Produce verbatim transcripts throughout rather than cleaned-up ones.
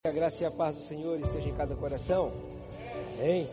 Que a graça e a paz do Senhor esteja em cada coração. Amém.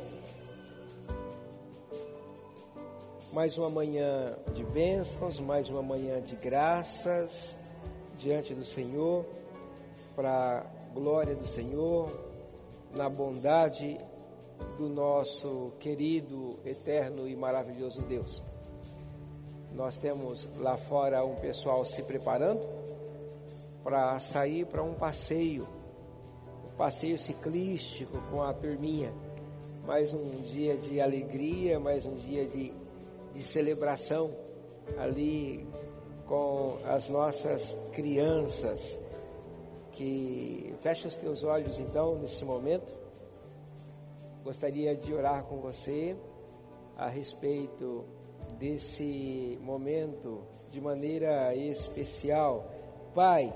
Mais uma manhã de bênçãos, mais uma manhã de graças diante do Senhor, para a glória do Senhor, na bondade do nosso querido, eterno e maravilhoso Deus. Nós temos lá fora um pessoal se preparando para sair para um passeio. Passeio ciclístico com a turminha, mais um dia de alegria, mais um dia de, de celebração ali com as nossas crianças. Que fecha os teus olhos então nesse momento. Gostaria de orar com você a respeito desse momento de maneira especial. Pai,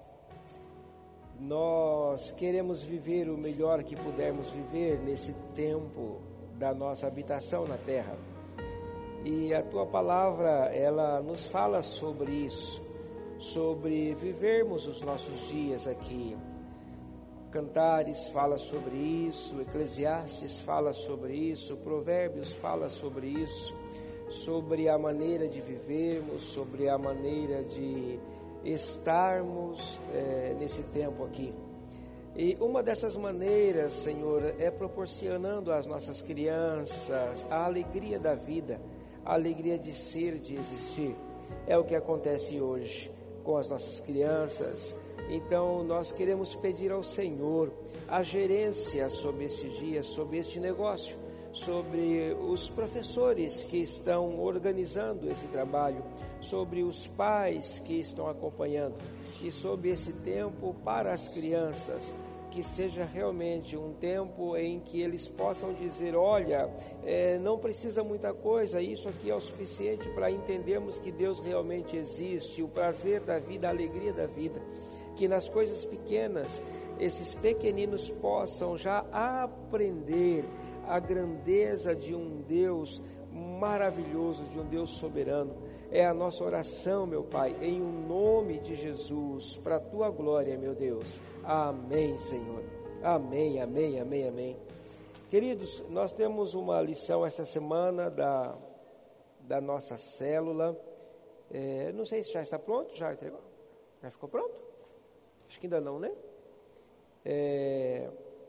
nós queremos viver o melhor que pudermos viver nesse tempo da nossa habitação na terra. E a Tua palavra, ela nos fala sobre isso, sobre vivermos os nossos dias aqui. Cantares fala sobre isso, Eclesiastes fala sobre isso, Provérbios fala sobre isso, sobre a maneira de vivermos, sobre a maneira de estarmos é, nesse tempo aqui. E uma dessas maneiras, Senhor, é proporcionando às nossas crianças a alegria da vida, a alegria de ser, de existir. É o que acontece hoje com as nossas crianças. Então nós queremos pedir ao Senhor a gerência sobre este dia, sobre este negócio, sobre os professores que estão organizando esse trabalho, sobre os pais que estão acompanhando e sobre esse tempo para as crianças, que seja realmente um tempo em que eles possam dizer, olha, é, não precisa muita coisa, isso aqui é o suficiente para entendermos que Deus realmente existe, o prazer da vida, a alegria da vida, que nas coisas pequenas esses pequeninos possam já aprender a grandeza de um Deus maravilhoso, de um Deus soberano. É a nossa oração, meu Pai, em o nome de Jesus, para a Tua glória, meu Deus. Amém, Senhor. Amém, amém, amém, amém. Queridos, nós temos uma lição esta semana da, da nossa célula. É, não sei se já está pronto, já entregou? Já ficou pronto? Acho que ainda não, né? É...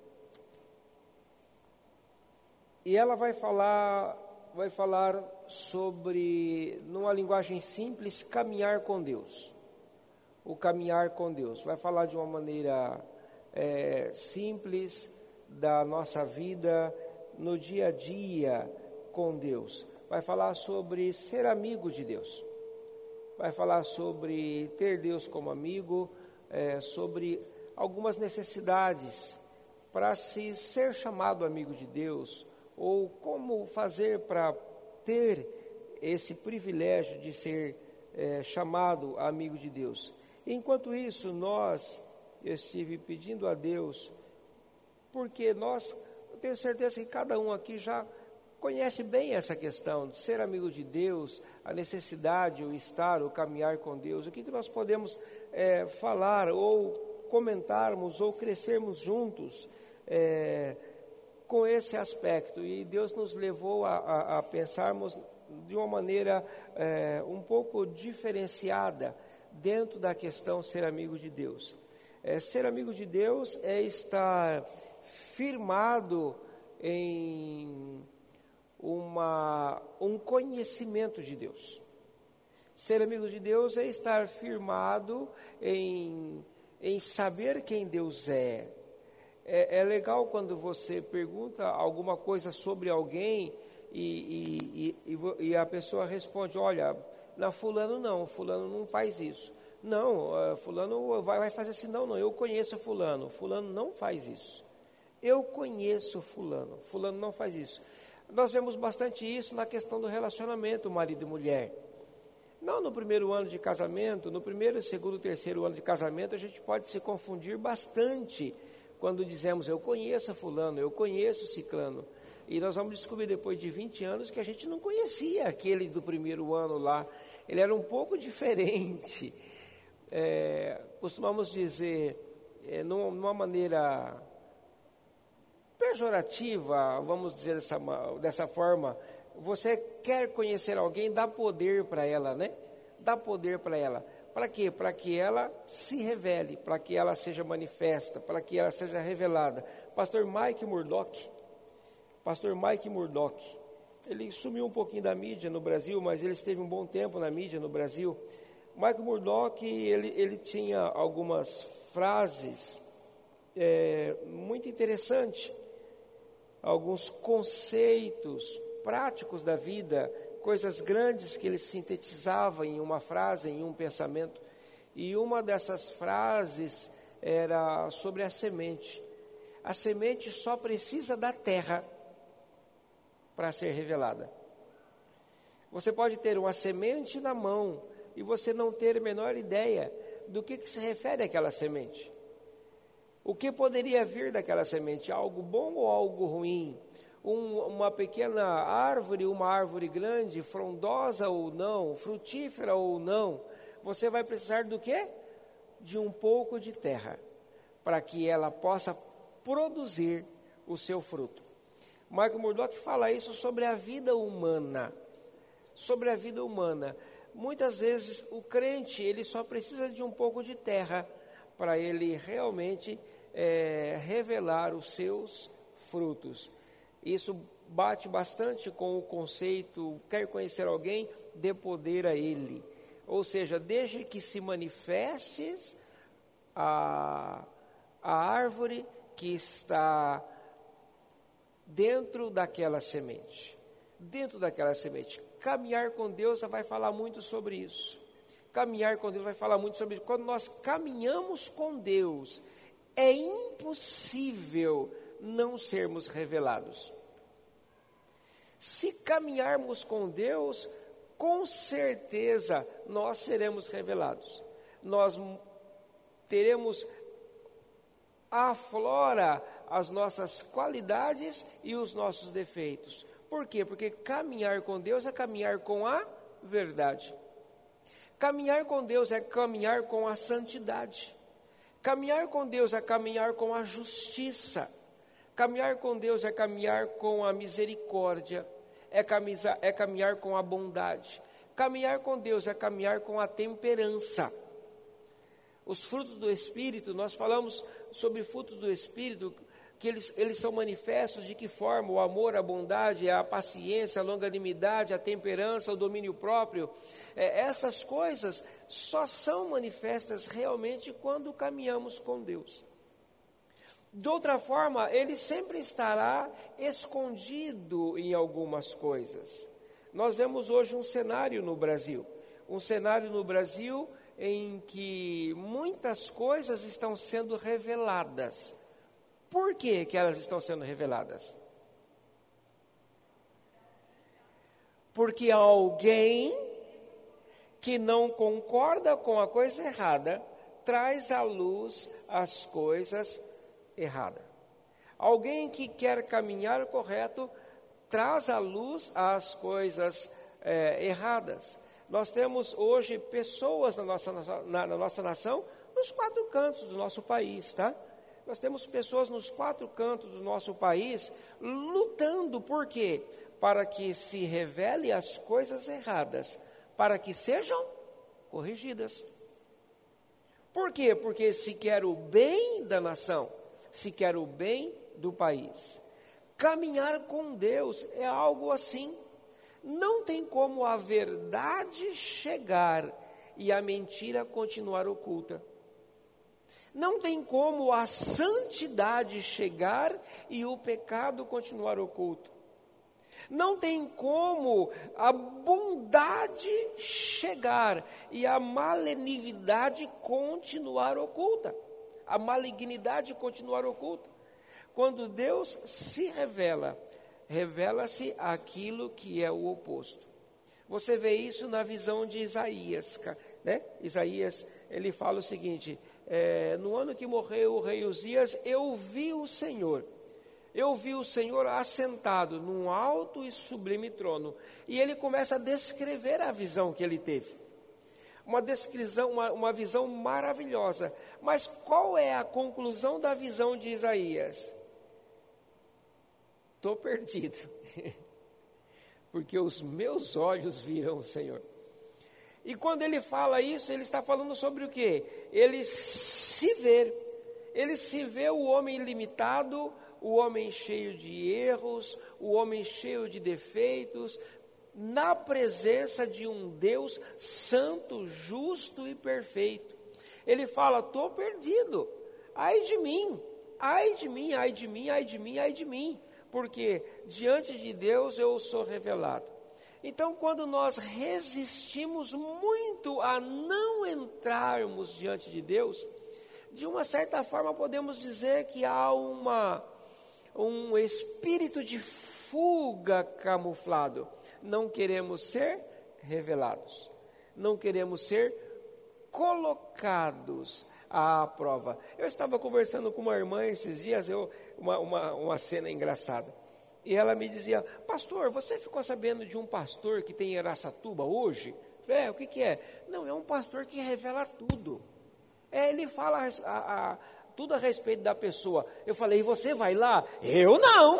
E ela vai falar, vai falar sobre, numa linguagem simples, caminhar com Deus. O caminhar com Deus. Vai falar de uma maneira é, simples da nossa vida no dia a dia com Deus. Vai falar sobre ser amigo de Deus. Vai falar sobre ter Deus como amigo, é, sobre algumas necessidades para se ser chamado amigo de Deus, ou como fazer para ter esse privilégio de ser é, chamado amigo de Deus. Enquanto isso, nós, eu estive pedindo a Deus, porque nós, eu tenho certeza que cada um aqui já conhece bem essa questão de ser amigo de Deus, a necessidade, o estar, o caminhar com Deus, o que, que nós podemos é, falar, ou comentarmos, ou crescermos juntos, é, com esse aspecto. E Deus nos levou a, a, a pensarmos de uma maneira é, um pouco diferenciada dentro da questão ser amigo de Deus. É, ser amigo de Deus é estar firmado em uma, um conhecimento de Deus. Ser amigo de Deus é estar firmado em, em saber quem Deus é. É, é legal quando você pergunta alguma coisa sobre alguém e, e, e, e a pessoa responde, olha, não, fulano não, fulano não faz isso. Não, uh, fulano vai, vai fazer assim, não, não, eu conheço fulano, fulano não faz isso. Eu conheço fulano, fulano não faz isso. Nós vemos bastante isso na questão do relacionamento marido e mulher. Não no primeiro ano de casamento, no primeiro, segundo, terceiro ano de casamento, a gente pode se confundir bastante quando dizemos, eu conheço fulano, eu conheço ciclano. E nós vamos descobrir depois de vinte anos que a gente não conhecia aquele do primeiro ano lá. Ele era um pouco diferente. É, costumamos dizer, é, numa maneira pejorativa, vamos dizer dessa, dessa forma, você quer conhecer alguém, dá poder para ela, né? Dá poder para ela. Para quê? Para que ela se revele, para que ela seja manifesta, para que ela seja revelada. Pastor Mike Murdock, Pastor Mike Murdock, ele sumiu um pouquinho da mídia no Brasil, mas ele esteve um bom tempo na mídia no Brasil. Mike Murdock, ele, ele tinha algumas frases é, muito interessantes, alguns conceitos práticos da vida, coisas grandes que ele sintetizava em uma frase, em um pensamento. E uma dessas frases era sobre a semente. A semente só precisa da terra para ser revelada. Você pode ter uma semente na mão e você não ter a menor ideia do que, que se refere àquela semente. O que poderia vir daquela semente? Algo bom ou algo ruim? Um, uma pequena árvore, uma árvore grande, frondosa ou não, frutífera ou não, você vai precisar do quê? De um pouco de terra, para que ela possa produzir o seu fruto. Michael Murdock fala isso sobre a vida humana, sobre a vida humana. Muitas vezes o crente, ele só precisa de um pouco de terra, para ele realmente é, revelar os seus frutos. Isso bate bastante com o conceito, quer conhecer alguém, dê poder a ele. Ou seja, desde que se manifeste a, a árvore que está dentro daquela semente. Dentro daquela semente. Caminhar com Deus vai falar muito sobre isso. Caminhar com Deus vai falar muito sobre isso. Quando nós caminhamos com Deus, é impossível não sermos revelados. Se caminharmos com Deus, com certeza nós seremos revelados. Nós teremos aflora as nossas qualidades e os nossos defeitos. Por quê? Porque caminhar com Deus é caminhar com a verdade. Caminhar com Deus é caminhar com a santidade. Caminhar com Deus é caminhar com a justiça. Caminhar com Deus é caminhar com a misericórdia. É, camisa, é caminhar com a bondade. Caminhar com Deus é caminhar com a temperança. Os frutos do Espírito, nós falamos sobre frutos do Espírito, que eles, eles são manifestos de que forma? O amor, a bondade, a paciência, a longanimidade, a temperança, o domínio próprio. É, essas coisas só são manifestas realmente quando caminhamos com Deus. De outra forma, ele sempre estará escondido em algumas coisas. Nós vemos hoje um cenário no Brasil, um cenário no Brasil em que muitas coisas estão sendo reveladas. Por que que elas estão sendo reveladas? Porque alguém que não concorda com a coisa errada traz à luz as coisas erradas. Alguém que quer caminhar correto traz à luz as coisas é, erradas. Nós temos hoje pessoas na nossa, na, na nossa nação, nos quatro cantos do nosso país, tá? Nós temos pessoas nos quatro cantos do nosso país lutando, por quê? Para que se revele as coisas erradas, para que sejam corrigidas. Por quê? Porque se quer o bem da nação, se quer o bem do país. Caminhar com Deus é algo assim. Não tem como a verdade chegar e a mentira continuar oculta. Não tem como a santidade chegar e o pecado continuar oculto. Não tem como a bondade chegar e a malignidade continuar oculta. A malignidade continuar oculta. Quando Deus se revela, revela-se aquilo que é o oposto. Você vê isso na visão de Isaías, né? Isaías, ele fala o seguinte: é, no ano que morreu o rei Uzias, eu vi o Senhor. Eu vi o Senhor assentado num alto e sublime trono. E ele começa a descrever a visão que ele teve. Uma descrição, uma, uma visão maravilhosa. Mas qual é a conclusão da visão de Isaías? Estou perdido, porque os meus olhos viram o Senhor. E quando ele fala isso, ele está falando sobre o quê? Ele se vê, ele se vê o homem limitado, o homem cheio de erros, o homem cheio de defeitos, na presença de um Deus santo, justo e perfeito. Ele fala, estou perdido, ai de mim, ai de mim, ai de mim, ai de mim, ai de mim, porque diante de Deus eu sou revelado. Então, quando nós resistimos muito a não entrarmos diante de Deus, de uma certa forma podemos dizer que há uma, um espírito de fuga camuflado. Não queremos ser revelados, não queremos ser colocados à prova. Eu estava conversando com uma irmã esses dias, eu, uma, uma, uma cena engraçada, e ela me dizia, pastor, você ficou sabendo de um pastor que tem em Araçatuba hoje? É, o que que é? Não, é um pastor que revela tudo, é, ele fala a, a, a, tudo a respeito da pessoa. Eu falei, e você vai lá? Eu não.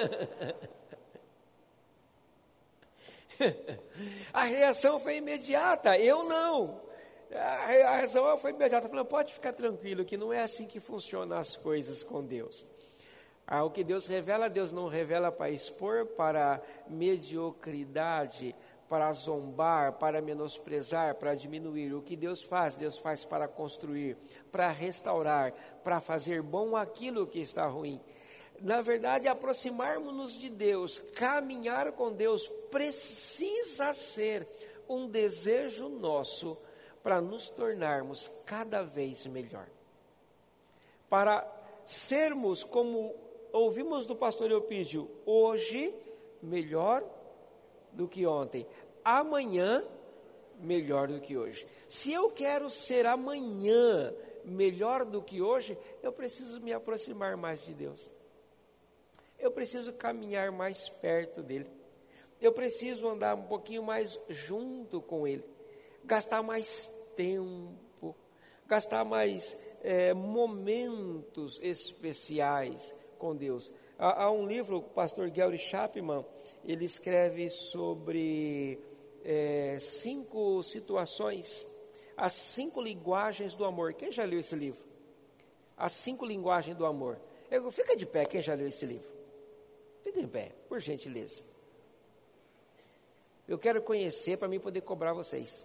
A reação foi imediata, eu não. A reação foi imediata, falando, pode ficar tranquilo, que não é assim que funcionam as coisas com Deus. Ah, o que Deus revela, Deus não revela para expor, para mediocridade, para zombar, para menosprezar, para diminuir. O que Deus faz, Deus faz para construir, para restaurar, para fazer bom aquilo que está ruim. Na verdade, aproximarmos-nos de Deus, caminhar com Deus, precisa ser um desejo nosso para nos tornarmos cada vez melhor. Para sermos, como ouvimos do pastor Eupídio, hoje melhor do que ontem, amanhã melhor do que hoje. Se eu quero ser amanhã melhor do que hoje, eu preciso me aproximar mais de Deus. Eu preciso caminhar mais perto dele. Eu preciso andar um pouquinho mais junto com ele. Gastar mais tempo. Gastar mais é, momentos especiais com Deus. Há, há um livro, o pastor Gary Chapman, ele escreve sobre é, cinco situações, as cinco linguagens do amor. Quem já leu esse livro? As cinco linguagens do amor. Eu, fica de pé, quem já leu esse livro? Fica em pé, por gentileza. Eu quero conhecer para mim poder cobrar vocês.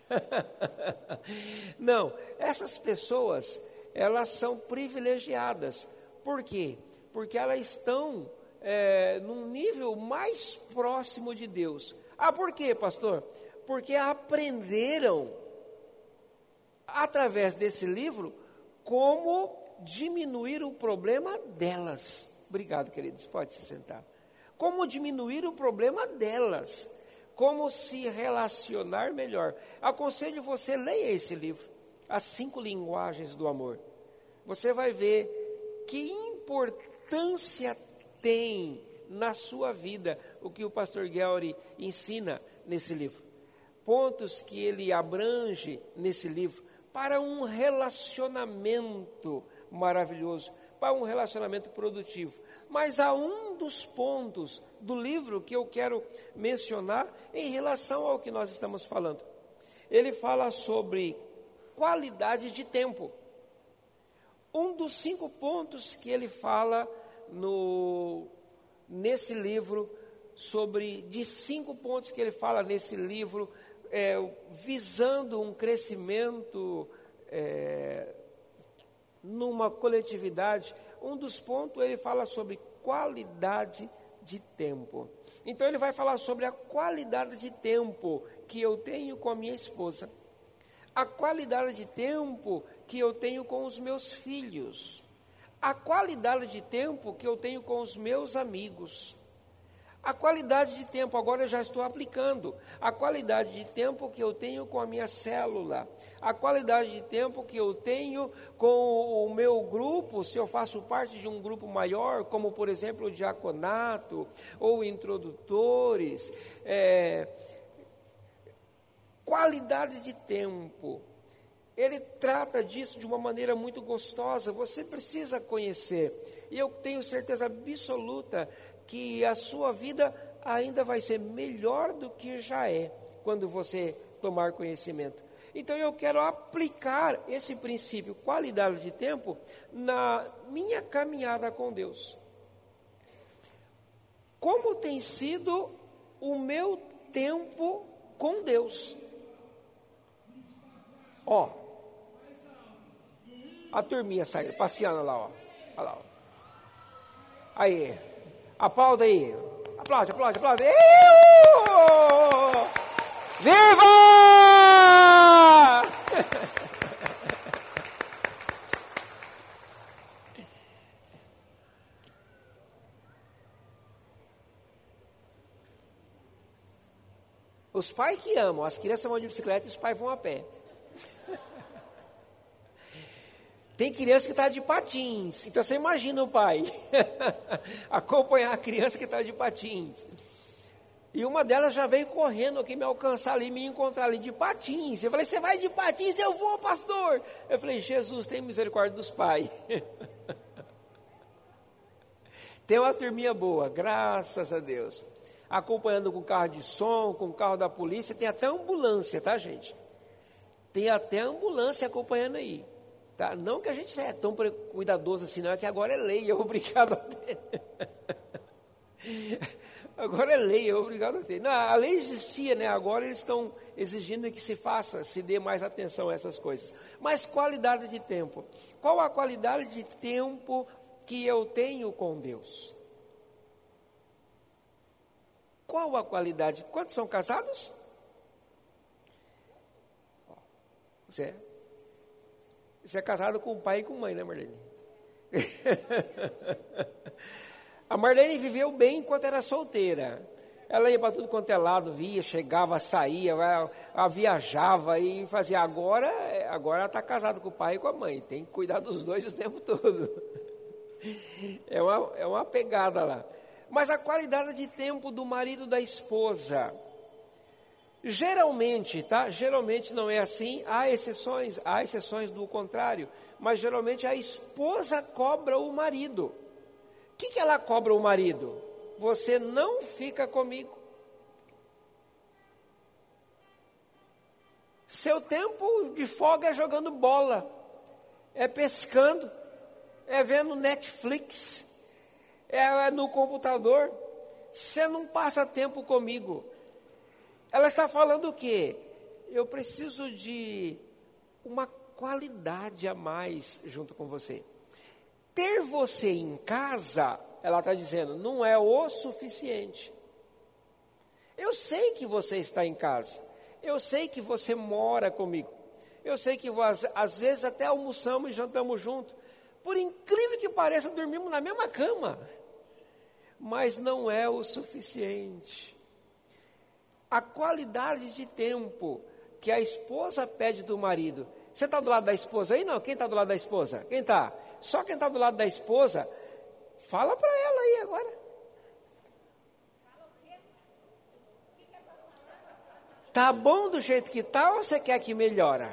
Não, essas pessoas, elas são privilegiadas. Por quê? Porque elas estão é, num nível mais próximo de Deus. Ah, por quê, pastor? Porque aprenderam, através desse livro, como diminuir o problema delas. Obrigado, queridos, pode se sentar. Como diminuir o problema delas, como se relacionar melhor. Aconselho você, leia esse livro, As Cinco Linguagens do Amor. Você vai ver que importância tem na sua vida o que o pastor Gary ensina nesse livro. Pontos que ele abrange nesse livro para um relacionamento maravilhoso, para um relacionamento produtivo. Mas há um dos pontos do livro que eu quero mencionar em relação ao que nós estamos falando. Ele fala sobre qualidade de tempo. Um dos cinco pontos que ele fala no, nesse livro, sobre, de cinco pontos que ele fala nesse livro, é, visando um crescimento é, numa coletividade. Um dos pontos ele fala sobre qualidade de tempo. Então ele vai falar sobre a qualidade de tempo que eu tenho com a minha esposa, a qualidade de tempo que eu tenho com os meus filhos, a qualidade de tempo que eu tenho com os meus amigos, a qualidade de tempo, agora eu já estou aplicando, a qualidade de tempo que eu tenho com a minha célula, a qualidade de tempo que eu tenho com o meu grupo, se eu faço parte de um grupo maior, como por exemplo o diaconato, ou ele trata disso de uma maneira muito gostosa. Você precisa conhecer. E eu tenho certeza absoluta que a sua vida ainda vai ser melhor do que já é, quando você tomar conhecimento. Então eu quero aplicar esse princípio, qualidade de tempo, na minha caminhada com Deus. Como tem sido o meu tempo com Deus? Ó, a turminha saindo, passeando lá, ó. Olha lá, ó. Aí, aplauda aí. Aplaude, aplaude, aplaude. Iu! Viva! Os pais que amam, as crianças vão de bicicleta e os pais vão a pé. Tem criança que está de patins, então você imagina o pai acompanhar a criança que está de patins. E uma delas já veio correndo aqui me alcançar ali, me encontrar ali de patins. Eu falei, você vai de patins? Eu vou, pastor. Eu falei, Jesus, tem misericórdia dos pais. Tem uma turminha boa, graças a Deus. Acompanhando com carro de som, com carro da polícia, tem até ambulância, tá, gente? Tem até ambulância acompanhando aí. Tá? Não que a gente seja tão cuidadoso assim, não, é que agora é lei, é obrigado a ter. Agora é lei, é obrigado a ter. Não, a lei existia, né? Agora eles estão exigindo que se faça, se dê mais atenção a essas coisas. Mas qualidade de tempo. Qual a qualidade de tempo que eu tenho com Deus? Qual a qualidade? Quantos são casados? Você é? Você é casado com pai e com mãe, né, Marlene? A Marlene viveu bem enquanto era solteira. Ela ia para tudo quanto é lado, via, chegava, saía, ela, ela viajava e fazia. Agora, agora ela está casada com o pai e com a mãe. Tem que cuidar dos dois o tempo todo. É uma, é uma pegada lá. Mas a qualidade de tempo do marido da esposa. Geralmente, tá? Geralmente não é assim, há exceções, há exceções do contrário, mas geralmente a esposa cobra o marido. O que, que ela cobra o marido? Você não fica comigo. Seu tempo de folga é jogando bola, é pescando, é vendo Netflix, é no computador. Você não passa tempo comigo. Ela está falando o quê? Eu preciso de uma qualidade a mais junto com você. Ter você em casa, ela está dizendo, não é o suficiente. Eu sei que você está em casa. Eu sei que você mora comigo. Eu sei que às, às vezes até almoçamos e jantamos juntos. Por incrível que pareça, dormimos na mesma cama. Mas não é o suficiente. A qualidade de tempo que a esposa pede do marido. Você está do lado da esposa aí? Não, quem está do lado da esposa? Quem está? Só quem está do lado da esposa, fala para ela aí agora. Tá bom do jeito que está ou você quer que melhore?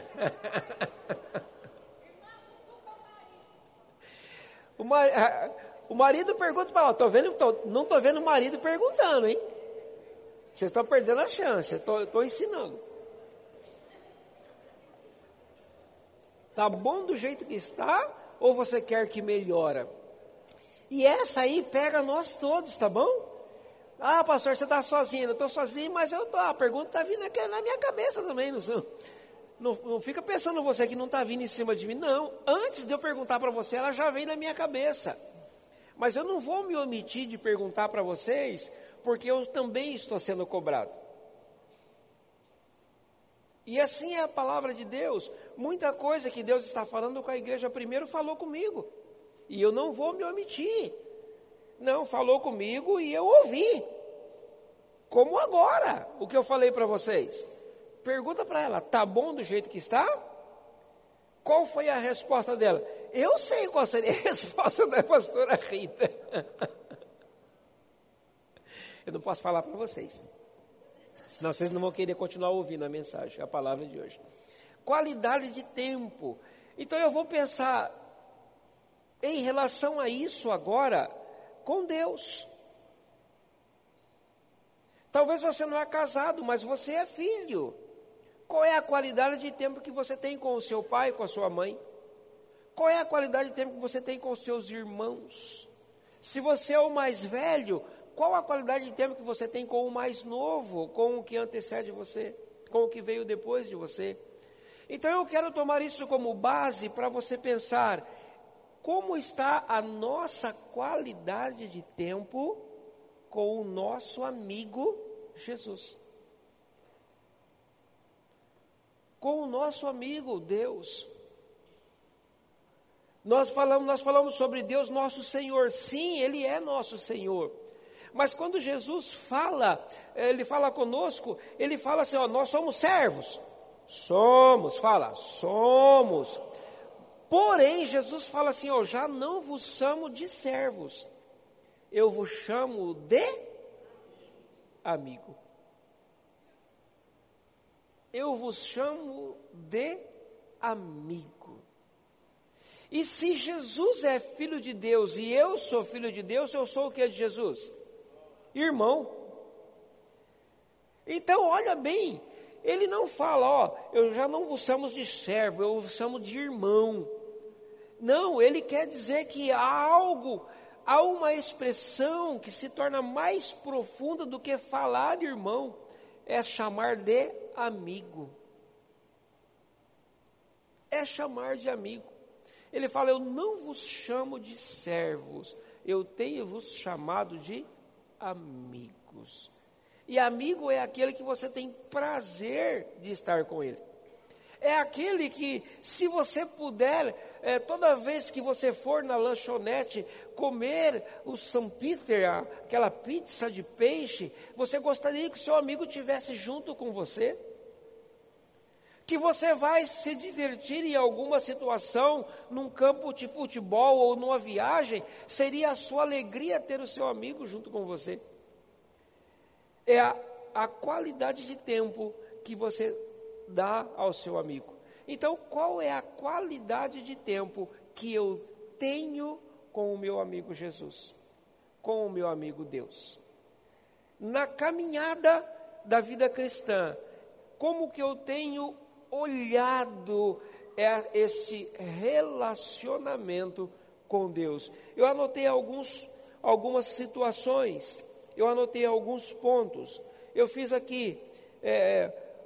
o, mar, o marido pergunta para ela, tô vendo, tô, não estou vendo o marido perguntando, hein? Vocês estão perdendo a chance, eu estou ensinando. Está bom do jeito que está, ou você quer que melhore? E essa aí pega nós todos, tá bom? Ah, pastor, você está sozinho. Eu estou sozinho, mas eu tô, a pergunta está vindo aqui na minha cabeça também. Não, não, não fica pensando você que não está vindo em cima de mim. Não, antes de eu perguntar para você, ela já veio na minha cabeça. Mas eu não vou me omitir de perguntar para vocês, porque eu também estou sendo cobrado. E assim é a palavra de Deus. Muita coisa que Deus está falando com a igreja primeiro falou comigo. E eu não vou me omitir. Não, falou comigo e eu ouvi. Como agora, o que eu falei para vocês. Pergunta para ela, tá bom do jeito que está? Qual foi a resposta dela? Eu sei qual seria a resposta da pastora Rita. Eu não posso falar para vocês. Senão vocês não vão querer continuar ouvindo a mensagem, a palavra de hoje. Qualidade de tempo. Então eu vou pensar em relação a isso agora com Deus. Talvez você não é casado, mas você é filho. Qual é a qualidade de tempo que você tem com o seu pai, com a sua mãe? Qual é a qualidade de tempo que você tem com os seus irmãos? Se você é o mais velho, qual a qualidade de tempo que você tem com o mais novo, com o que antecede você, com o que veio depois de você? Então eu quero tomar isso como base para você pensar como está a nossa qualidade de tempo com o nosso amigo Jesus. Com o nosso amigo Deus. Nós falamos, nós falamos sobre Deus nosso Senhor. Sim, Ele é nosso Senhor. Mas quando Jesus fala, Ele fala conosco, Ele fala assim, ó, nós somos servos. Somos, fala, somos. Porém, Jesus fala assim, ó, já não vos chamo de servos. Eu vos chamo de amigo. Eu vos chamo de amigo. E se Jesus é filho de Deus e eu sou filho de Deus, eu sou o que de Jesus? Irmão. Então, olha bem, ele não fala, ó, eu já não vos chamo de servo, eu vos chamo de irmão. Não, ele quer dizer que há algo, há uma expressão que se torna mais profunda do que falar de irmão, é chamar de amigo. É chamar de amigo. Ele fala, eu não vos chamo de servos, eu tenho vos chamado de amigos. E amigo é aquele que você tem prazer de estar com ele. É aquele que, se você puder, é, toda vez que você for na lanchonete comer o São Peter, aquela pizza de peixe, você gostaria que o seu amigo estivesse junto com você? Que você vai se divertir em alguma situação, num campo de futebol ou numa viagem, seria a sua alegria ter o seu amigo junto com você. É a, a qualidade de tempo que você dá ao seu amigo. Então, qual é a qualidade de tempo que eu tenho com o meu amigo Jesus? Com o meu amigo Deus? Na caminhada da vida cristã, como que eu tenho olhado esse relacionamento com Deus? Eu anotei alguns, algumas situações, eu anotei alguns pontos. Eu fiz aqui é,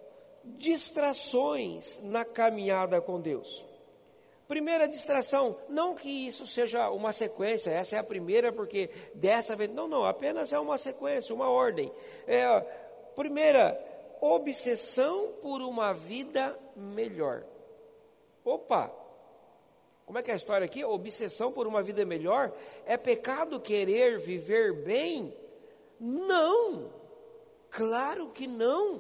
distrações na caminhada com Deus. Primeira distração, não que isso seja uma sequência, essa é a primeira porque dessa vez, não, não, apenas é uma sequência, uma ordem. É, primeira, obsessão por uma vida melhor. Opa, como é que é a história aqui? Obsessão por uma vida melhor? É pecado querer viver bem? Não, claro que não.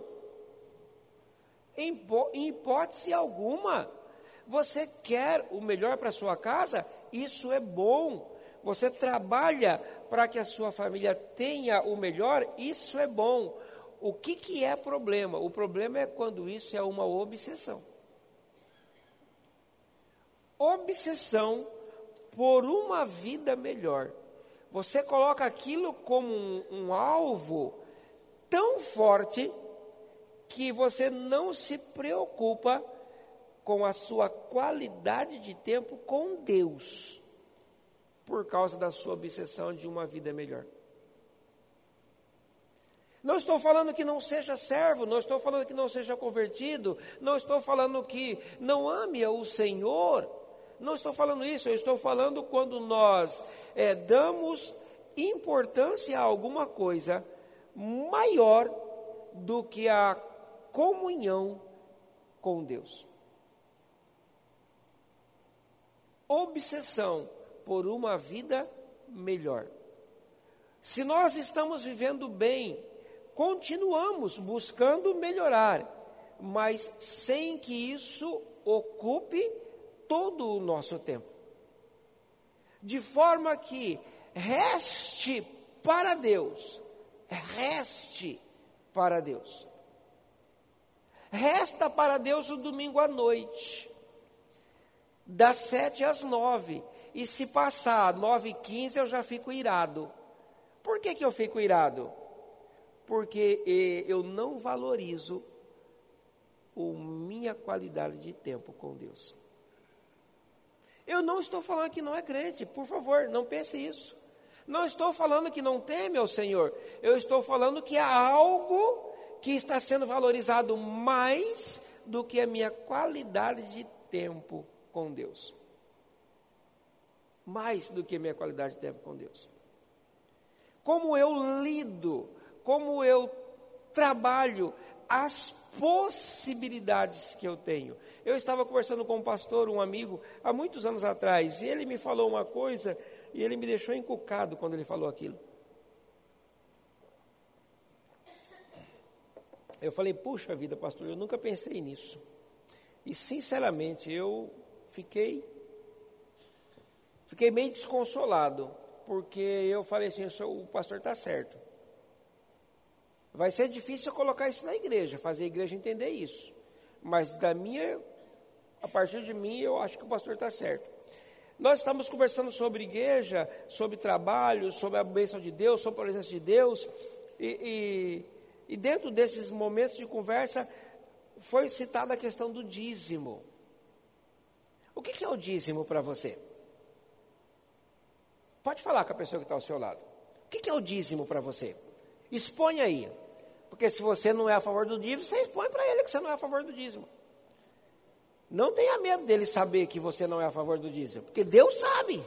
Em, em hipótese alguma. Você quer o melhor para a sua casa? Isso é bom. Você trabalha para que a sua família tenha o melhor? Isso é bom. O que, que é problema? O problema é quando isso é uma obsessão. Obsessão por uma vida melhor. Você coloca aquilo como um, um alvo tão forte que você não se preocupa com a sua qualidade de tempo com Deus, por causa da sua obsessão de uma vida melhor. Não estou falando que não seja servo, não estou falando que não seja convertido, não estou falando que não ame o Senhor, não estou falando isso, eu estou falando quando nós é, damos importância a alguma coisa maior do que a comunhão com Deus. Obsessão por uma vida melhor. Se nós estamos vivendo bem, continuamos buscando melhorar, mas sem que isso ocupe todo o nosso tempo. De forma que reste para Deus, reste para Deus. Resta para Deus o domingo à noite, das sete às nove. E se passar nove e quinze, eu já fico irado. Por que que eu fico irado? Porque eu não valorizo a minha qualidade de tempo com Deus. Eu não estou falando que não é crente, por favor, não pense isso. Não estou falando que não teme ao Senhor. Eu estou falando que há algo que está sendo valorizado mais do que a minha qualidade de tempo com Deus. Mais do que a minha qualidade de tempo com Deus. Como eu lido, como eu trabalho as possibilidades que eu tenho. Eu estava conversando com um pastor, um amigo, há muitos anos atrás, e ele me falou uma coisa, e ele me deixou encucado quando ele falou aquilo. Eu falei, puxa vida, pastor, eu nunca pensei nisso. E sinceramente, eu fiquei, fiquei meio desconsolado, porque eu falei assim, o pastor está certo. Vai ser difícil eu colocar isso na igreja, fazer a igreja entender isso. Mas da minha, a partir de mim, eu acho que o pastor está certo. Nós estamos conversando sobre igreja, sobre trabalho, sobre a bênção de Deus, sobre a presença de Deus. E, e, e dentro desses momentos de conversa, foi citada a questão do dízimo. O que, que é o dízimo para você? Pode falar com a pessoa que está ao seu lado. O que, que é o dízimo para você? Expõe aí. Porque se você não é a favor do dízimo, você expõe para ele que você não é a favor do dízimo. Não tenha medo dele saber que você não é a favor do dízimo, porque Deus sabe.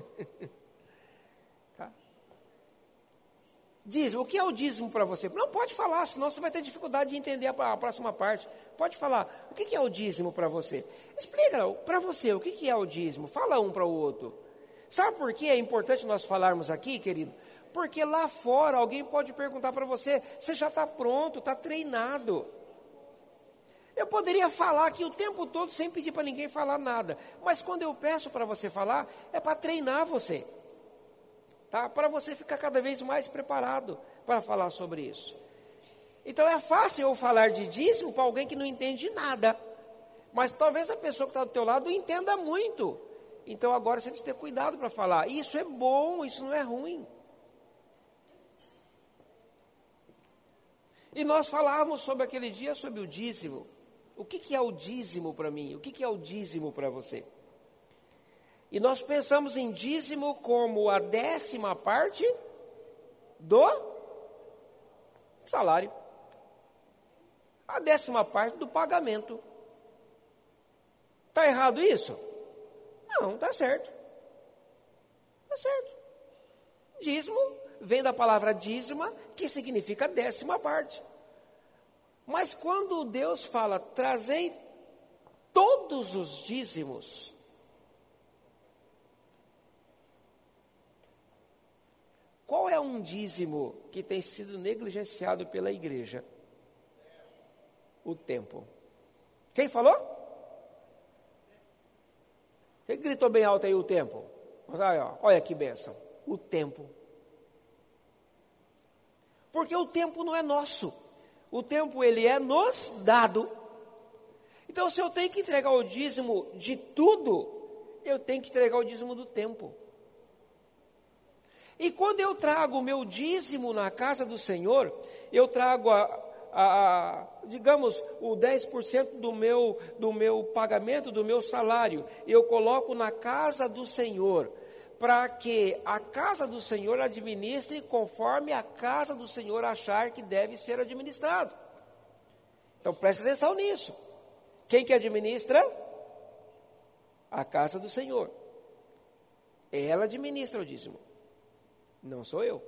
Tá? Dízimo, o que é o dízimo para você? Não pode falar, senão você vai ter dificuldade de entender a, a próxima parte. Pode falar, o que é o dízimo para você? Explica para você, o que é o dízimo? Fala um para o outro. Sabe por que é importante nós falarmos aqui, querido? Porque lá fora alguém pode perguntar para você, você já está pronto, está treinado. Eu poderia falar aqui o tempo todo sem pedir para ninguém falar nada, mas quando eu peço para você falar, é para treinar você, tá? Para você ficar cada vez mais preparado para falar sobre isso. Então é fácil eu falar de dízimo para alguém que não entende nada, mas talvez a pessoa que está do teu lado entenda muito. Então agora você precisa ter cuidado para falar. Isso é bom, isso não é ruim. E nós falávamos sobre aquele dia, sobre o dízimo. O que, que é o dízimo para mim? O que, que é o dízimo para você? E nós pensamos em dízimo como a décima parte do salário. A décima parte do pagamento. Está errado isso? Não, está certo. Está certo. Dízimo vem da palavra dízima, que significa décima parte. Mas quando Deus fala, trazei todos os dízimos, qual é um dízimo que tem sido negligenciado pela igreja? O tempo. Quem falou? Quem gritou bem alto aí o tempo? Olha, olha que bênção. O tempo. Porque o tempo não é nosso. O tempo, ele é nos dado. Então, se eu tenho que entregar o dízimo de tudo, eu tenho que entregar o dízimo do tempo. E quando eu trago o meu dízimo na casa do Senhor, eu trago, a, a, a, digamos, o dez por cento do meu, do meu pagamento, do meu salário, eu coloco na casa do Senhor, para que a casa do Senhor administre conforme a casa do Senhor achar que deve ser administrado. Então preste atenção nisso. Quem que administra? A casa do Senhor. Ela administra o dízimo. Não sou eu.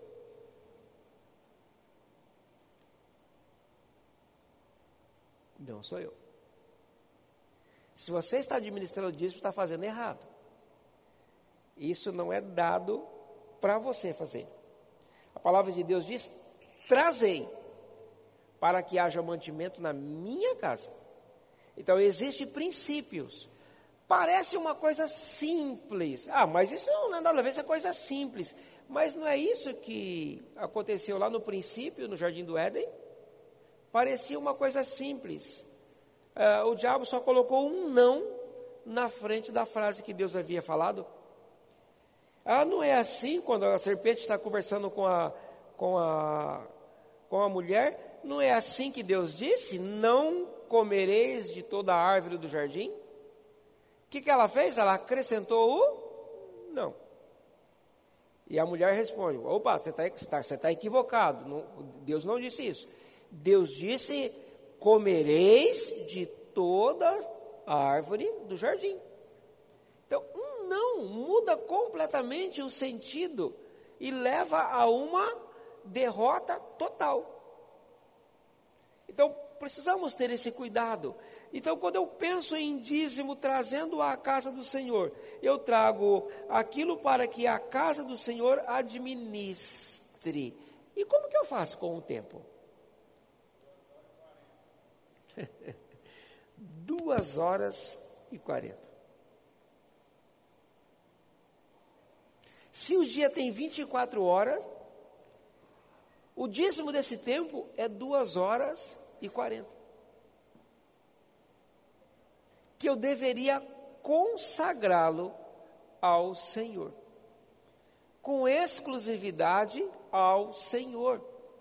Não sou eu. Se você está administrando o dízimo, está fazendo errado. Isso não é dado para você fazer. A palavra de Deus diz, trazei, para que haja mantimento na minha casa. Então, existem princípios. Parece uma coisa simples. Ah, mas isso não é nada a ver, isso é coisa simples. Mas não é isso que aconteceu lá no princípio, no Jardim do Éden? Parecia uma coisa simples. é, o diabo só colocou um não na frente da frase que Deus havia falado. Ah, não é assim quando a serpente está conversando com a, com a, com a mulher? Não é assim que Deus disse? Não comereis de toda a árvore do jardim? O que, que ela fez? Ela acrescentou o não. E a mulher responde: opa, você está você tá equivocado. Não, Deus não disse isso. Deus disse: comereis de toda a árvore do jardim. Então, um não muda completamente o sentido e leva a uma derrota total. Então, precisamos ter esse cuidado. Então, quando eu penso em dízimo trazendo à casa do Senhor, eu trago aquilo para que a casa do Senhor administre. E como que eu faço com o tempo? Duas horas e quarenta. Se o dia tem vinte e quatro horas, o dízimo desse tempo é duas horas e quarenta. Que eu deveria consagrá-lo ao Senhor, com exclusividade ao Senhor,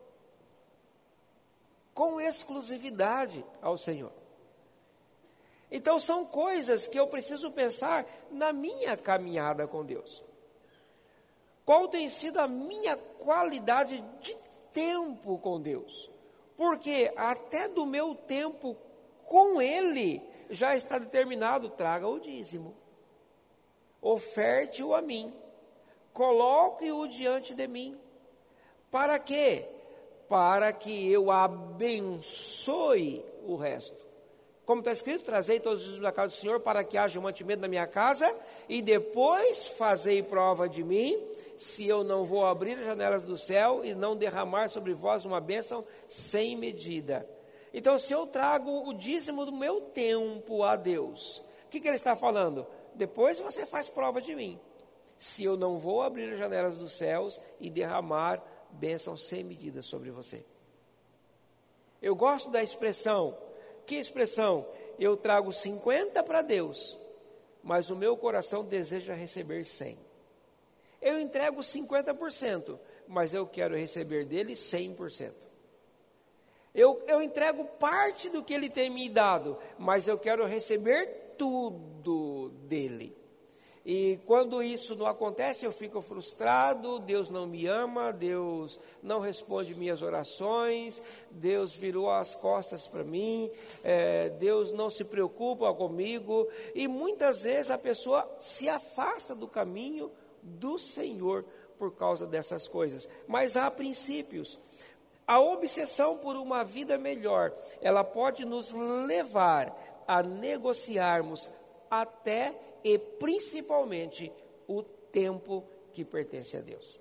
com exclusividade ao Senhor. Então são coisas que eu preciso pensar na minha caminhada com Deus. Qual tem sido a minha qualidade de tempo com Deus? Porque até do meu tempo com Ele já está determinado: traga o dízimo, oferte-o a mim, coloque-o diante de mim. Para quê? Para que eu abençoe o resto. Como está escrito: trazei todos os dízimos da casa do Senhor, para que haja mantimento na minha casa, e depois fazei prova de mim, se eu não vou abrir as janelas do céu e não derramar sobre vós uma bênção sem medida. Então, se eu trago o dízimo do meu tempo a Deus, o que, que ele está falando? Depois você faz prova de mim, se eu não vou abrir as janelas dos céus e derramar bênção sem medida sobre você. Eu gosto da expressão. Que expressão? Eu trago cinquenta para Deus, mas o meu coração deseja receber cem. Eu entrego cinquenta por cento, mas eu quero receber dele cem por cento. Eu, eu entrego parte do que ele tem me dado, mas eu quero receber tudo dele. E quando isso não acontece, eu fico frustrado, Deus não me ama, Deus não responde minhas orações, Deus virou as costas para mim, é, Deus não se preocupa comigo, e muitas vezes a pessoa se afasta do caminho do Senhor por causa dessas coisas. Mas há princípios. A obsessão por uma vida melhor, ela pode nos levar a negociarmos até e principalmente o tempo que pertence a Deus.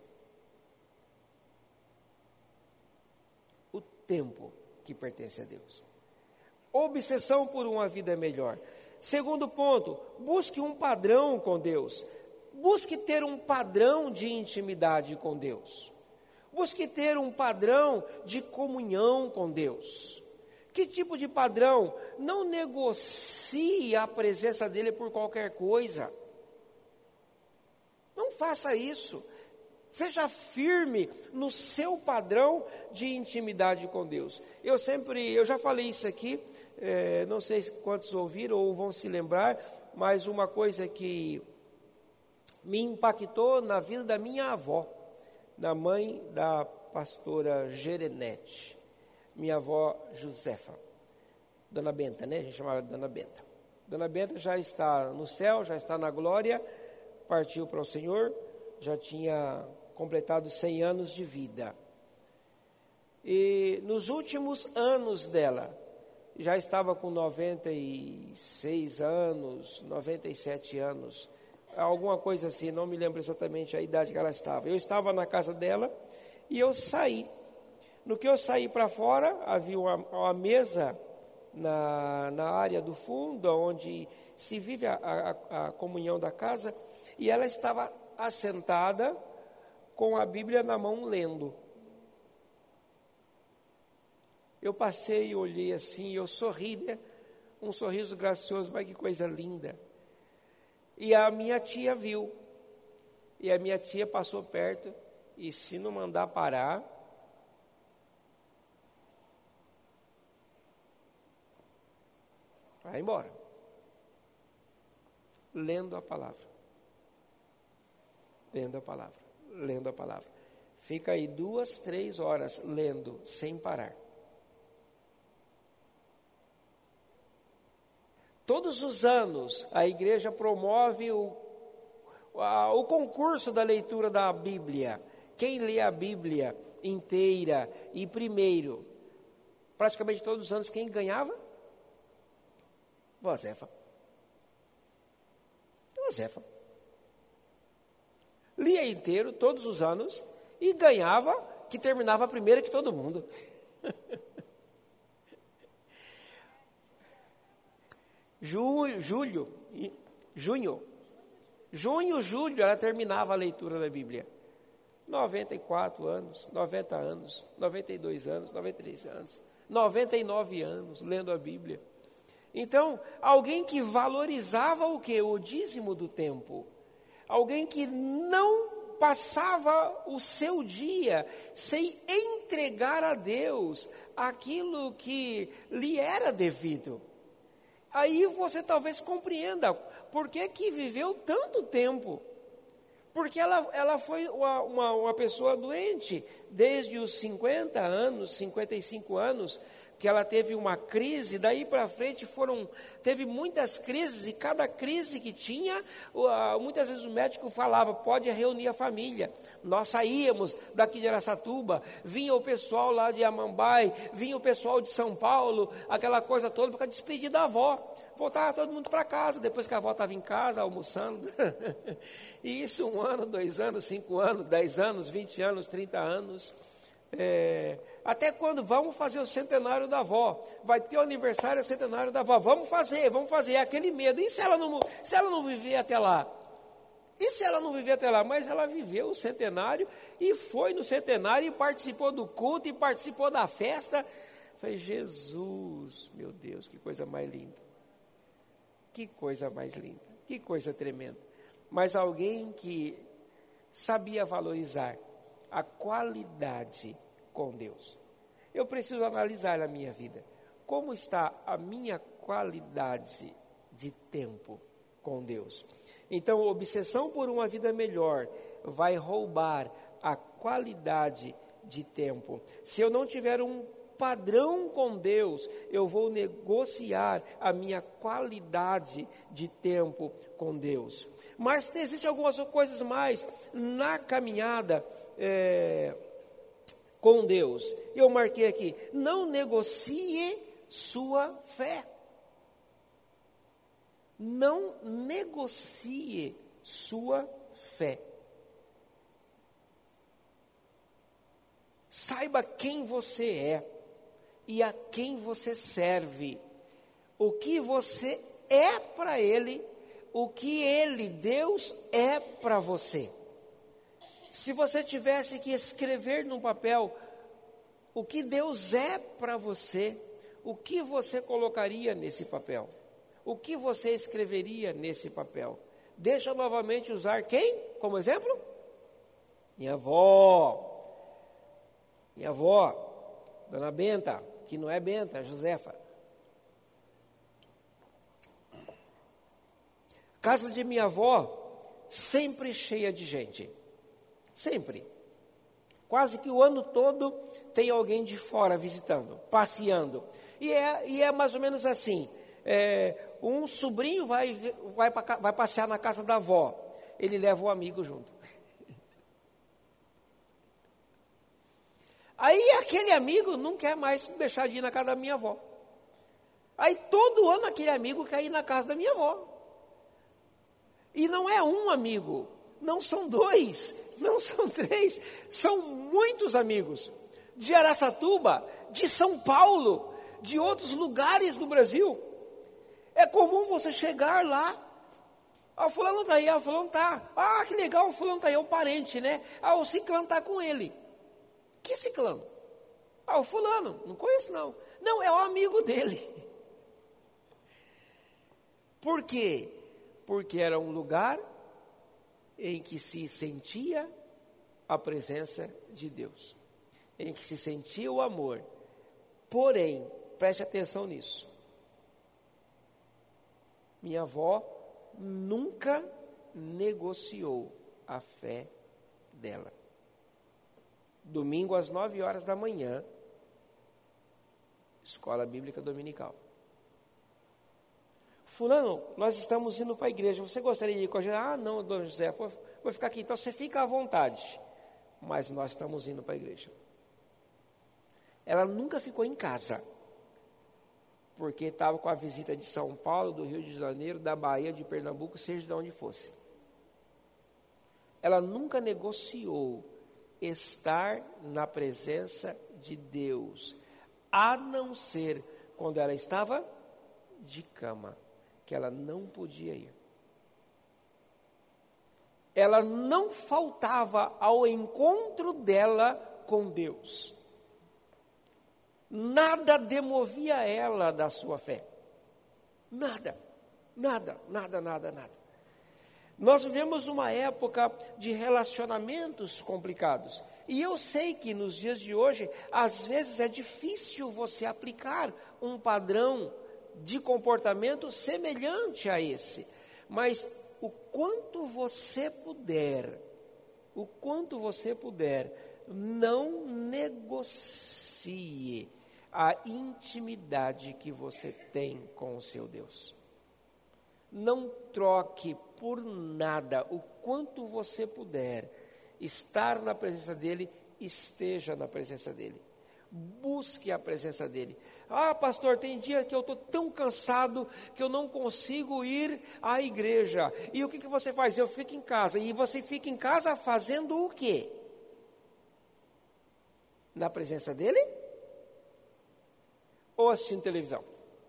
O tempo que pertence a Deus. Obsessão por uma vida melhor. Segundo ponto, busque um padrão com Deus. Busque ter um padrão de intimidade com Deus. Busque ter um padrão de comunhão com Deus. Que tipo de padrão? Não negocie a presença dele por qualquer coisa. Não faça isso. Seja firme no seu padrão de intimidade com Deus. Eu sempre, eu já falei isso aqui, é, não sei quantos ouviram ou vão se lembrar, mas uma coisa que me impactou na vida da minha avó, da mãe da pastora Gerenete, minha avó Josefa, Dona Benta, né? A gente chamava de Dona Benta. Dona Benta já está no céu, já está na glória, partiu para o Senhor, já tinha completado cem anos de vida. E nos últimos anos dela, já estava com noventa e seis anos, noventa e sete anos, alguma coisa assim, não me lembro exatamente a idade que ela estava. Eu estava na casa dela e eu saí. No que eu saí para fora, havia uma, uma mesa na, na área do fundo, onde se vive a, a, a comunhão da casa, e ela estava assentada com a Bíblia na mão lendo. Eu passei e olhei assim, eu sorri, né? um sorriso gracioso, mas que coisa linda. E a minha tia viu, e a minha tia passou perto, e se não mandar parar, vai embora. Lendo a palavra. Lendo a palavra. Lendo a palavra. Fica aí duas, três horas lendo, sem parar. Todos os anos, a igreja promove o, a, o concurso da leitura da Bíblia. Quem lê a Bíblia inteira e primeiro, praticamente todos os anos, quem ganhava? Josefa. Josefa. Lia inteiro, todos os anos, e ganhava, que terminava primeiro que todo mundo. Julho, julho, junho, junho, julho, ela terminava a leitura da Bíblia. noventa e quatro anos, noventa anos, noventa e dois anos, noventa e três anos, noventa e nove anos, lendo a Bíblia. Então, alguém que valorizava o quê? O dízimo do tempo. Alguém que não passava o seu dia sem entregar a Deus aquilo que lhe era devido. Aí você talvez compreenda por que que viveu tanto tempo. Porque ela, ela foi uma, uma, uma pessoa doente, desde os cinquenta anos, cinquenta e cinco anos, que ela teve uma crise, daí para frente foram, teve muitas crises, e cada crise que tinha, muitas vezes o médico falava, pode reunir a família. Nós saíamos daqui de Araçatuba, vinha o pessoal lá de Amambai, vinha o pessoal de São Paulo, aquela coisa toda, para despedir da avó. Voltava todo mundo para casa, depois que a avó estava em casa, almoçando. E isso um ano, dois anos, cinco anos, dez anos, vinte anos, trinta anos. É, até quando vamos fazer o centenário da avó? Vai ter o aniversário, o centenário da avó. Vamos fazer, vamos fazer. É aquele medo. E se ela não, se ela não viver até lá? E se ela não viver até lá? Mas ela viveu o centenário e foi no centenário e participou do culto e participou da festa. Falei, Jesus, meu Deus, que coisa mais linda. Que coisa mais linda, que coisa tremenda. Mas alguém que sabia valorizar a qualidade com Deus. Eu preciso analisar a minha vida. Como está a minha qualidade de tempo com Deus? Então, a obsessão por uma vida melhor vai roubar a qualidade de tempo. Se eu não tiver um padrão com Deus, eu vou negociar a minha qualidade de tempo com Deus. Mas existem algumas coisas mais na caminhada é, com Deus. Eu marquei aqui, não negocie sua fé. Não negocie sua fé. Saiba quem você é e a quem você serve, o que você é para Ele, o que Ele, Deus, é para você. Se você tivesse que escrever num papel o que Deus é para você, o que você colocaria nesse papel? O que você escreveria nesse papel? Deixa eu novamente usar quem como exemplo? Minha avó, minha avó, Dona Benta, que não é Benta, é Josefa. Casa de minha avó, sempre cheia de gente. Sempre. Quase que o ano todo tem alguém de fora visitando, passeando. E é, e é mais ou menos assim. É, um sobrinho vai, vai, vai passear na casa da avó. Ele leva o amigo junto. Aí aquele amigo não quer mais deixar de ir na casa da minha avó. Aí todo ano aquele amigo quer ir na casa da minha avó. E não é um amigo, não são dois, não são três, são muitos amigos. De Araçatuba, de São Paulo, de outros lugares do Brasil. É comum você chegar lá. Ah, o fulano está aí, ah, o fulano está. Ah, que legal, o fulano está aí, é o parente, né? Ah, o ciclano está com ele. Que ciclano? Ah, o fulano, não conheço não. Não, é o amigo dele. Por quê? Porque era um lugar em que se sentia a presença de Deus, em que se sentia o amor. Porém, preste atenção nisso, minha avó nunca negociou a fé dela. Domingo às nove horas da manhã, escola bíblica dominical. Fulano, nós estamos indo para a igreja, você gostaria de ir com a gente? Ah, não, dona José, vou, vou ficar aqui. Então você fica à vontade, mas nós estamos indo para a igreja. Ela nunca ficou em casa, porque estava com a visita de São Paulo, do Rio de Janeiro, da Bahia, de Pernambuco, seja de onde fosse. Ela nunca negociou estar na presença de Deus, a não ser quando ela estava de cama, que ela não podia ir. Ela não faltava ao encontro dela com Deus. Nada demovia ela da sua fé. Nada, nada, nada, nada, nada. Nós vivemos uma época de relacionamentos complicados. E eu sei que nos dias de hoje, às vezes é difícil você aplicar um padrão de comportamento semelhante a esse. Mas o quanto você puder, o quanto você puder, não negocie a intimidade que você tem com o seu Deus. Não troque por nada, o quanto você puder estar na presença dele, esteja na presença dele. Busque a presença dele. Ah, pastor, tem dia que eu estou tão cansado que eu não consigo ir à igreja. E o que, que você faz? Eu fico em casa. E você fica em casa fazendo o quê? Na presença dele? Ou assistindo televisão?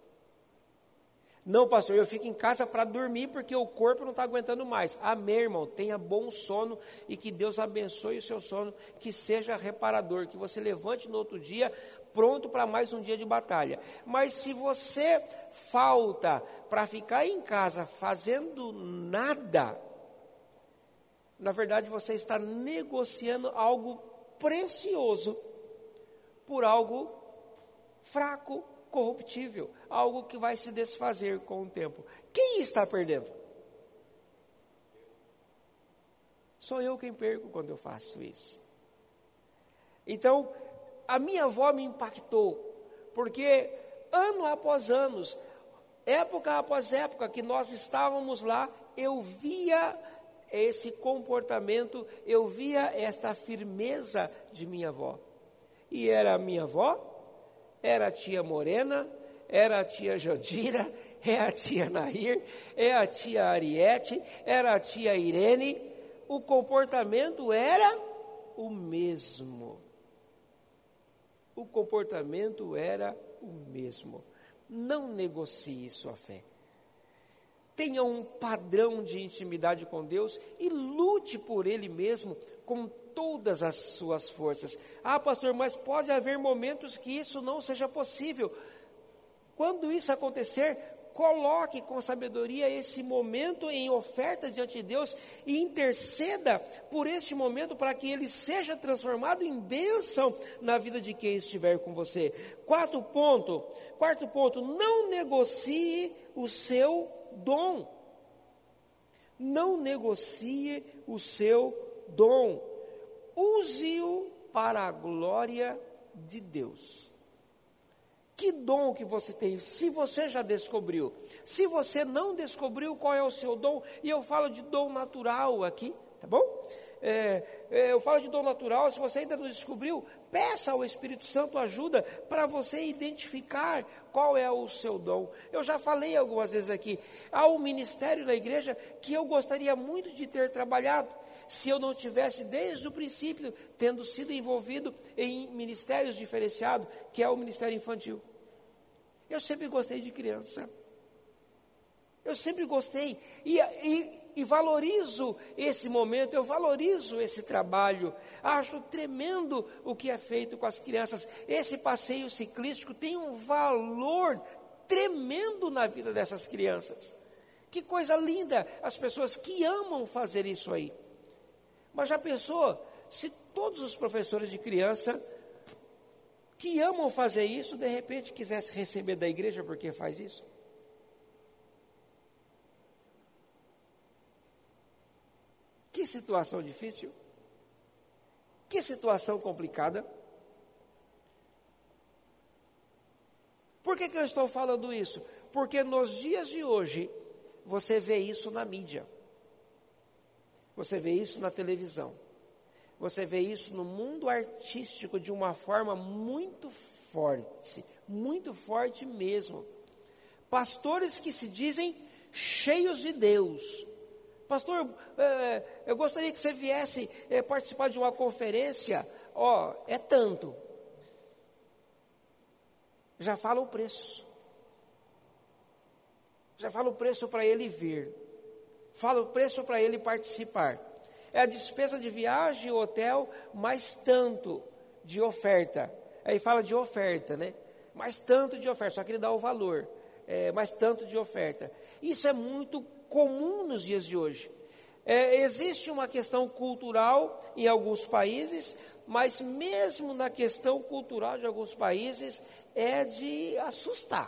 Não, pastor, eu fico em casa para dormir porque o corpo não está aguentando mais. Amém, irmão, tenha bom sono e que Deus abençoe o seu sono, que seja reparador, que você levante no outro dia pronto para mais um dia de batalha. Mas se você falta para ficar em casa fazendo nada, na verdade você está negociando algo precioso por algo fraco, corruptível, algo que vai se desfazer com o tempo. Quem está perdendo? Sou eu quem perco quando eu faço isso. Então, a minha avó me impactou, porque ano após ano, época após época que nós estávamos lá, eu via esse comportamento, eu via esta firmeza de minha avó. E era a minha avó, era a tia Morena, era a tia Jandira, é a tia Nair, é a tia Ariete, era a tia Irene. O comportamento era o mesmo. O comportamento era o mesmo. Não negocie sua fé. Tenha um padrão de intimidade com Deus e lute por Ele mesmo com todas as suas forças. Ah, pastor, mas pode haver momentos que isso não seja possível. Quando isso acontecer, coloque com sabedoria esse momento em oferta diante de Deus e interceda por este momento para que ele seja transformado em bênção na vida de quem estiver com você. Quarto ponto, quarto ponto, não negocie o seu dom. Não negocie o seu dom. Use-o para a glória de Deus. Que dom que você tem? Se você já descobriu, se você não descobriu qual é o seu dom, e eu falo de dom natural aqui, tá bom? É, é, eu falo de dom natural, se você ainda não descobriu, peça ao Espírito Santo ajuda para você identificar qual é o seu dom. Eu já falei algumas vezes aqui, há um ministério na igreja que eu gostaria muito de ter trabalhado, se eu não tivesse desde o princípio tendo sido envolvido em ministérios diferenciados, que é o ministério infantil. Eu sempre gostei de criança. Eu sempre gostei e, e, e valorizo esse momento, eu valorizo esse trabalho. Acho tremendo o que é feito com as crianças. Esse passeio ciclístico tem um valor tremendo na vida dessas crianças. Que coisa linda, as pessoas que amam fazer isso aí. Mas já pensou, se todos os professores de criança que amam fazer isso, de repente quisessem receber da igreja porque faz isso? Que situação difícil, que situação complicada. Por que que eu estou falando isso? Porque nos dias de hoje, você vê isso na mídia, você vê isso na televisão, você vê isso no mundo artístico de uma forma muito forte, muito forte mesmo. Pastores que se dizem cheios de Deus. Pastor, é, eu gostaria que você viesse é, participar de uma conferência. Ó, é tanto. Já fala o preço. Já fala o preço para ele vir. Fala o preço para ele participar. É a despesa de viagem, hotel, mais tanto de oferta. Aí fala de oferta, né? Mais tanto de oferta, só que ele dá o valor. É, mais tanto de oferta. Isso é muito comum nos dias de hoje. É, existe uma questão cultural em alguns países, mas mesmo na questão cultural de alguns países, é de assustar.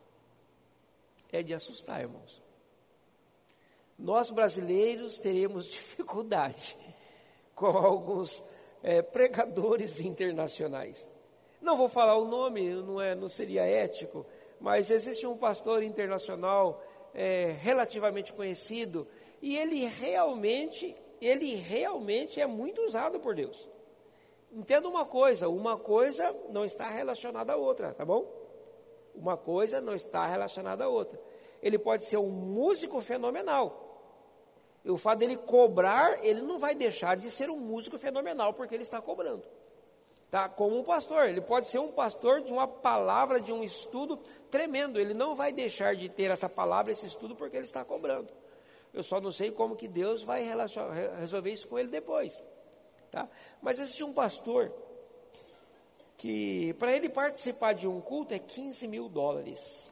É de assustar, irmãos. Nós brasileiros teremos dificuldade com alguns é, pregadores internacionais. Não vou falar o nome, não, é, não seria ético, mas existe um pastor internacional é, relativamente conhecido, e ele realmente, ele realmente é muito usado por Deus. Entenda uma coisa, uma coisa não está relacionada à outra, tá bom? Uma coisa não está relacionada à outra. Ele pode ser um músico fenomenal. E o fato dele cobrar, ele não vai deixar de ser um músico fenomenal, porque ele está cobrando. Tá? Como um pastor, ele pode ser um pastor de uma palavra, de um estudo tremendo. Ele não vai deixar de ter essa palavra, esse estudo, porque ele está cobrando. Eu só não sei como que Deus vai resolver isso com ele depois. Tá? Mas existe um pastor que, para ele participar de um culto, é quinze mil dólares.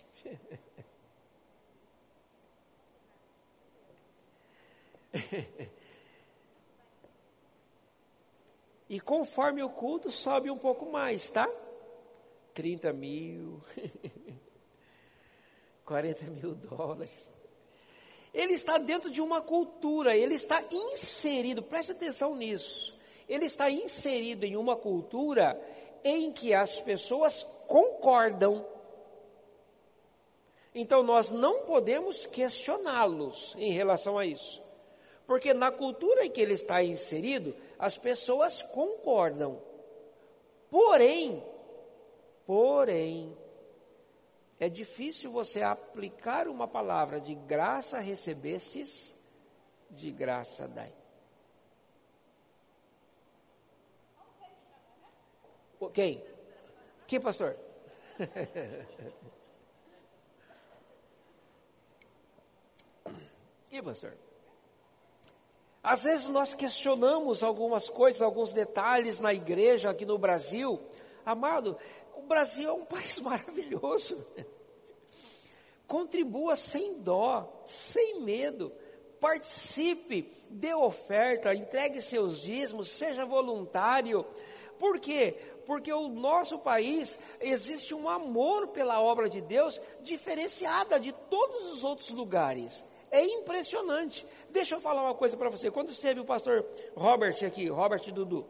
E conforme o culto, sobe um pouco mais, tá? trinta mil, quarenta mil dólares. Ele está dentro de uma cultura, ele está inserido, preste atenção nisso. Ele está inserido em uma cultura em que as pessoas concordam. Então nós não podemos questioná-los em relação a isso. Porque na cultura em que ele está inserido, as pessoas concordam. Porém, porém, é difícil você aplicar uma palavra de graça recebestes, de graça dai. Quem? Que pastor? Que pastor? Às vezes nós questionamos algumas coisas, alguns detalhes na igreja aqui no Brasil. Amado, o Brasil é um país maravilhoso. Contribua sem dó, sem medo. Participe, dê oferta, entregue seus dízimos, seja voluntário. Por quê? Porque o nosso país existe um amor pela obra de Deus diferenciada de todos os outros lugares. É impressionante. Deixa eu falar uma coisa para você. Quando esteve o pastor Robert aqui, Robert Dudu,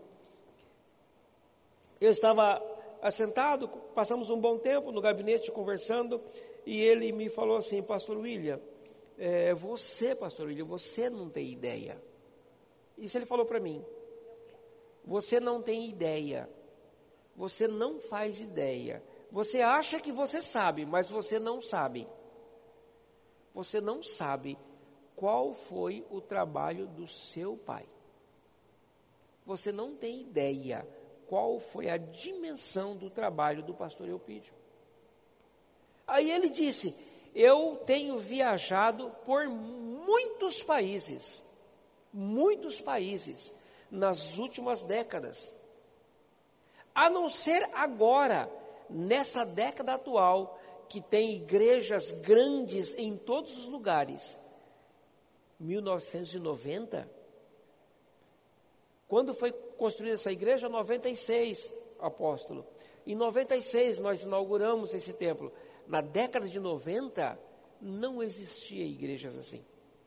eu estava assentado, passamos um bom tempo no gabinete conversando, e ele me falou assim: pastor William, é, você, pastor William, você não tem ideia. Isso ele falou para mim. Você não tem ideia. Você não faz ideia. Você acha que você sabe, mas você não sabe. Você não sabe qual foi o trabalho do seu pai. Você não tem ideia qual foi a dimensão do trabalho do pastor Eupídio. Aí ele disse: eu tenho viajado por muitos países, muitos países, nas últimas décadas. A não ser agora, nessa década atual, que tem igrejas grandes em todos os lugares. mil novecentos e noventa, quando foi construída essa igreja? noventa e seis, apóstolo. Em noventa e seis nós inauguramos esse templo. Na década de noventa não existia igrejas assim.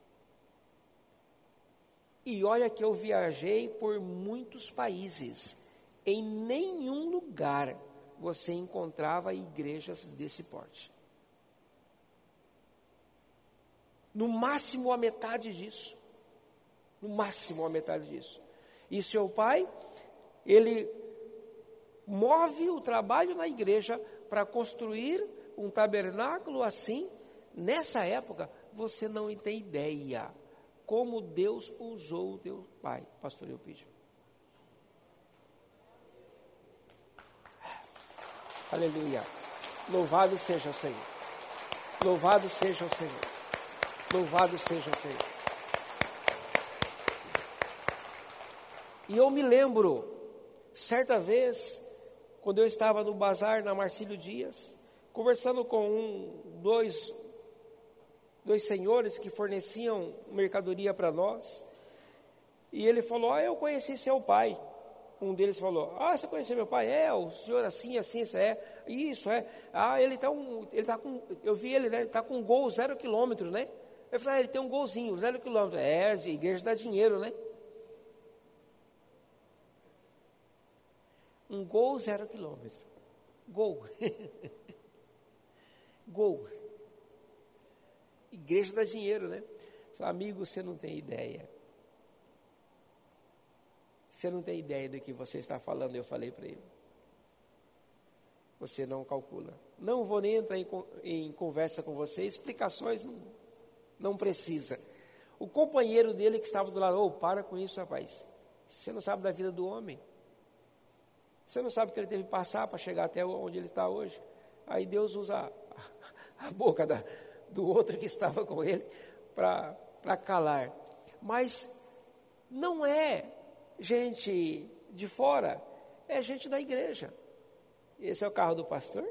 E olha que eu viajei por muitos países. Em nenhum lugar você encontrava igrejas desse porte. No máximo a metade disso. No máximo a metade disso. E seu pai, ele move o trabalho na igreja para construir um tabernáculo assim. Nessa época, você não tem ideia como Deus usou o teu pai, pastor Eupídio. Aleluia. Louvado seja o Senhor. Louvado seja o Senhor. Louvado seja o Senhor. E eu me lembro, certa vez, quando eu estava no bazar na Marcílio Dias, conversando com um, dois, dois senhores que forneciam mercadoria para nós, e ele falou: ah, eu conheci seu pai. Um deles falou: ah, você conheceu meu pai? É, o senhor assim, assim, isso é, isso é. Ah, ele está um, ele tá com, eu vi ele, né, ele está com um gol zero quilômetro, né? Eu falei: ah, ele tem um golzinho, zero quilômetro. É, a igreja dá dinheiro, né? Um gol zero quilômetro. Gol. Gol. Igreja dá dinheiro, né? Eu falei: amigo, você não tem ideia. Você não tem ideia do que você está falando, eu falei para ele. Você não calcula. Não vou nem entrar em, em conversa com você, explicações não, não precisa. O companheiro dele que estava do lado: ô, oh, para com isso, rapaz. Você não sabe da vida do homem. Você não sabe o que ele teve que passar para chegar até onde ele está hoje. Aí Deus usa a, a boca da, do outro que estava com ele para calar. Mas não é gente de fora, é gente da igreja. Esse é o carro do pastor?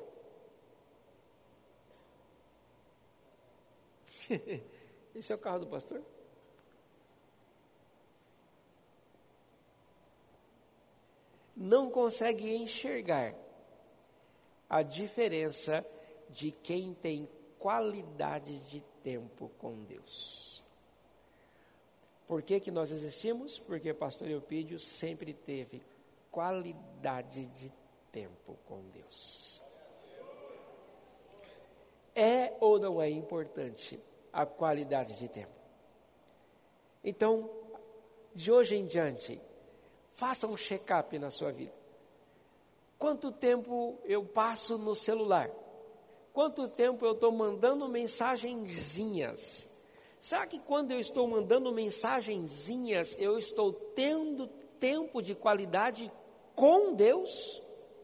Esse é o carro do pastor? Não consegue enxergar a diferença de quem tem qualidade de tempo com Deus. Por que que nós existimos? Porque pastor Eupídio sempre teve qualidade de tempo com Deus. É ou não é importante a qualidade de tempo? Então, de hoje em diante, faça um check-up na sua vida. Quanto tempo eu passo no celular? Quanto tempo eu estou mandando mensagenzinhas? Será que quando eu estou mandando mensagenzinhas, eu estou tendo tempo de qualidade com Deus?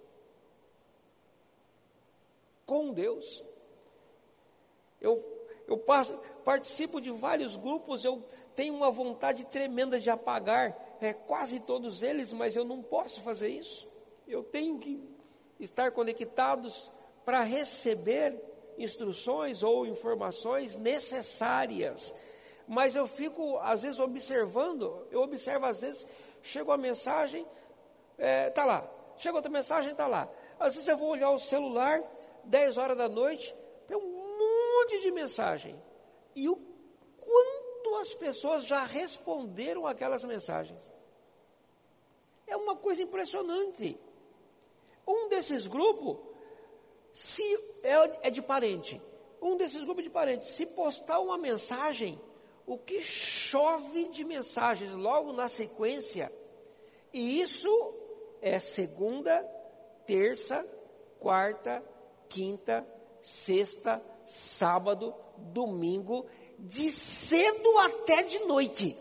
Com Deus? Eu, eu passo, participo de vários grupos, eu tenho uma vontade tremenda de apagar é, quase todos eles, mas eu não posso fazer isso. Eu tenho que estar conectados para receber instruções ou informações necessárias. Mas eu fico, às vezes, observando, eu observo, às vezes, chega uma mensagem, está é, lá, chega outra mensagem, está lá. Às vezes eu vou olhar o celular, dez horas da noite, tem um monte de mensagem. E o quanto as pessoas já responderam aquelas mensagens. É uma coisa impressionante. Um desses grupos, se é, é de parente, um desses grupos de parentes, se postar uma mensagem, o que chove de mensagens logo na sequência, e isso é segunda, terça, quarta, quinta, sexta, sábado, domingo, de cedo até de noite.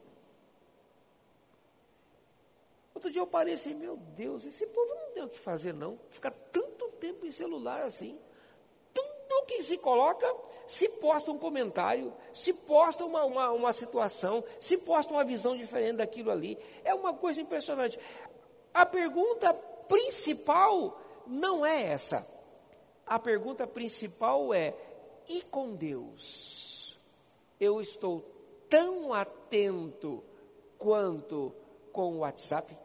Outro dia eu parei assim: meu Deus, esse povo não tem o que fazer não, fica tanto tempo em celular assim. Tudo que se coloca, se posta um comentário, se posta uma, uma, uma situação, se posta uma visão diferente daquilo ali. É uma coisa impressionante. A pergunta principal não é essa. a pergunta principal é: e com Deus? Eu estou tão atento quanto com o WhatsApp?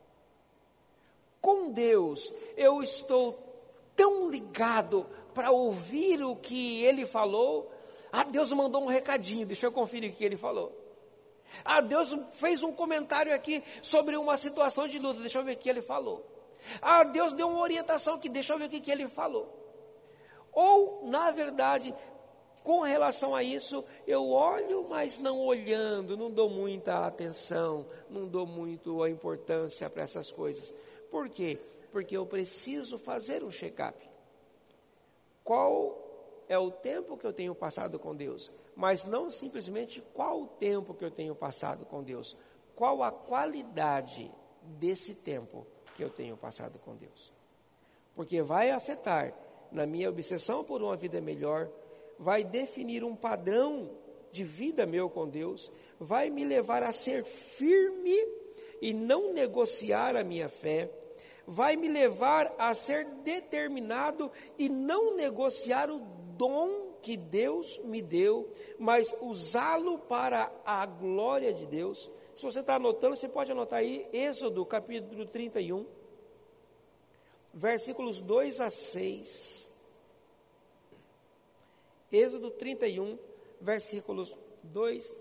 Com Deus, eu estou tão ligado para ouvir o que Ele falou? Ah, Deus mandou um recadinho, deixa eu conferir o que Ele falou. Ah, Deus fez um comentário aqui sobre uma situação de luta, deixa eu ver o que Ele falou. Ah, Deus deu uma orientação aqui, deixa eu ver o que Ele falou. Ou, na verdade, com relação a isso, eu olho, mas não olhando, não dou muita atenção, não dou muito a importância para essas coisas. Por quê? Porque eu preciso fazer um check-up. Qual é o tempo que eu tenho passado com Deus? Mas não simplesmente qual o tempo que eu tenho passado com Deus. Qual a qualidade desse tempo que eu tenho passado com Deus? Porque vai afetar na minha obsessão por uma vida melhor, vai definir um padrão de vida meu com Deus, vai me levar a ser firme e não negociar a minha fé, vai me levar a ser determinado e não negociar o dom que Deus me deu, mas usá-lo para a glória de Deus. Se você está anotando, você pode anotar aí, Êxodo capítulo trinta e um, versículos dois a seis. Êxodo trinta e um, versículos dois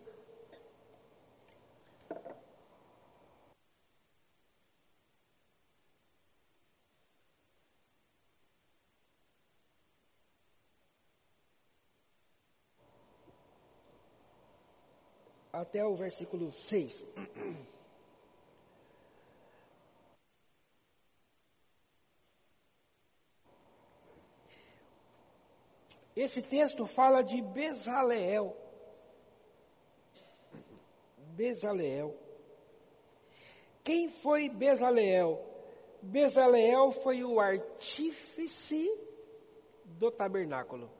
até o versículo seis. Esse texto fala de Bezaleel. Bezaleel. Quem foi Bezaleel? Bezaleel foi o artífice do tabernáculo.